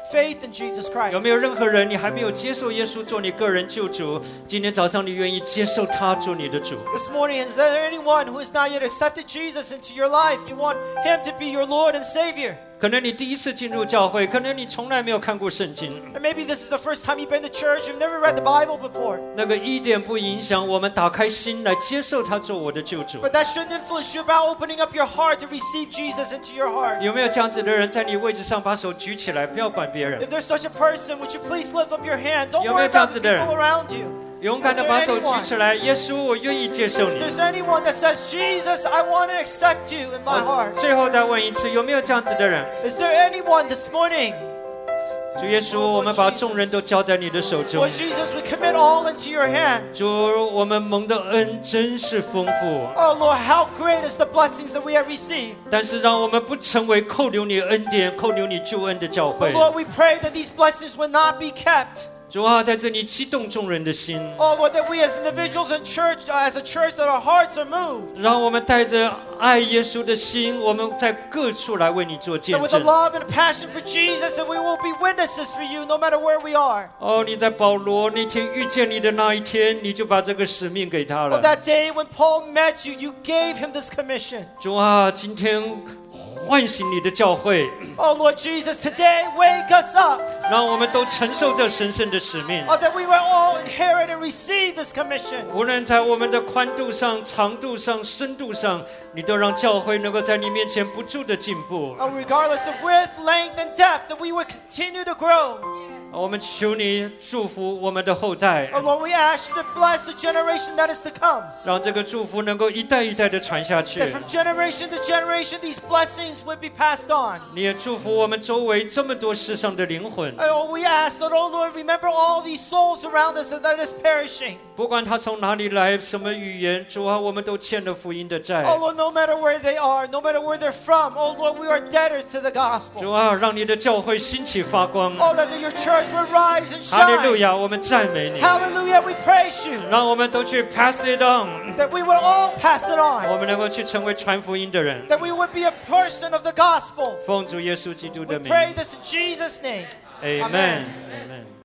faith in Jesus Christ? 有没有任何人你还没有接受耶稣做你个人救主？今天早上你愿意接受他做你的主？ This morning, is there anyone who has not yet accepted Jesus into your life? You want Him to be your Lord and Savior? 可能你第一次进入教会，可能你从来没有看过圣经。 And maybe this is the first time you've been to church. You've never read the Bible before. 那个一点不影响我们打开心来接受他做我的救主。 But that shouldn't influence you about opening up your heart to receive Jesus into your heart. 有没有这样子的人在你位置上把手举起来，不要管别人， If there's such a person, would you please lift up your hand? Don't 有没 worry 有这样 about 子 the 的人？ people around you. 勇敢的把手举起来。耶稣，我愿意接受 If 你。 there's anyone that says, Jesus, I want to accept you in my heart. 最后再问一次，有没有这样子的人？ Is there anyone this morning? 主耶稣，我们把众人都交在你的手中。 Lord Jesus, we commit all into your hands. 主，我们蒙的恩真是丰富， Oh Lord, how great is the blessings that we have received. 但是让我们不成为扣留你恩典、扣留你救恩的教 But 会。 Lord, we pray that these blessings will not be kept. 主啊，在这里激动众人的心， Oh Lord, that we as individuals and church, uh, as a church, that our hearts are moved. 让我们带着爱耶稣的心，我们在各处来为你做见 And with a 证。 love and a passion for Jesus, that we will be witnesses for you no matter where we are. 哦，你在保罗那天遇见你的那一天，你就把这个使命给他 Oh, 了。 that day when Paul met you, you gave him this commission. 主啊，今天唤醒你的教会， Oh Lord Jesus, today wake us up. 让我们都承受这神圣的使命。 Oh, that we will all inherit and receive this commission. 无论在我们的宽度上、长度上、深度上，你都让教会能够在你面前不住的进步。 Oh, regardless of width, length, and depth, that we would continue to grow. 我们求你祝福我们的后代， Oh Lord, we ask you to bless the generation that is to come. 让这个祝福能够一代一代的传下去 That。from generation to generation, these blessings would be passed on. 你也祝福我们周围这么多世上的灵魂， Oh, we ask that, oh Lord, remember all these souls around us that is perishing. 不管他从哪里来，什么语言，主啊，我们都欠了福音的债。 Oh Lord, no matter where they are, no matter where they're from, oh Lord, we are debtors to the gospel. 主啊，让你的教会兴起发光。 Oh, that your church would rise and 哈利路 shine. 亚，我们赞美你， Hallelujah, we praise you. 让我们都去 pass it on， That we will all pass it 我 on. 们能够去成为传福音的人。 That we would be a person of the gospel. 奉主耶稣基督 We 的名 pray this in Jesus' name. ，Amen。Amen。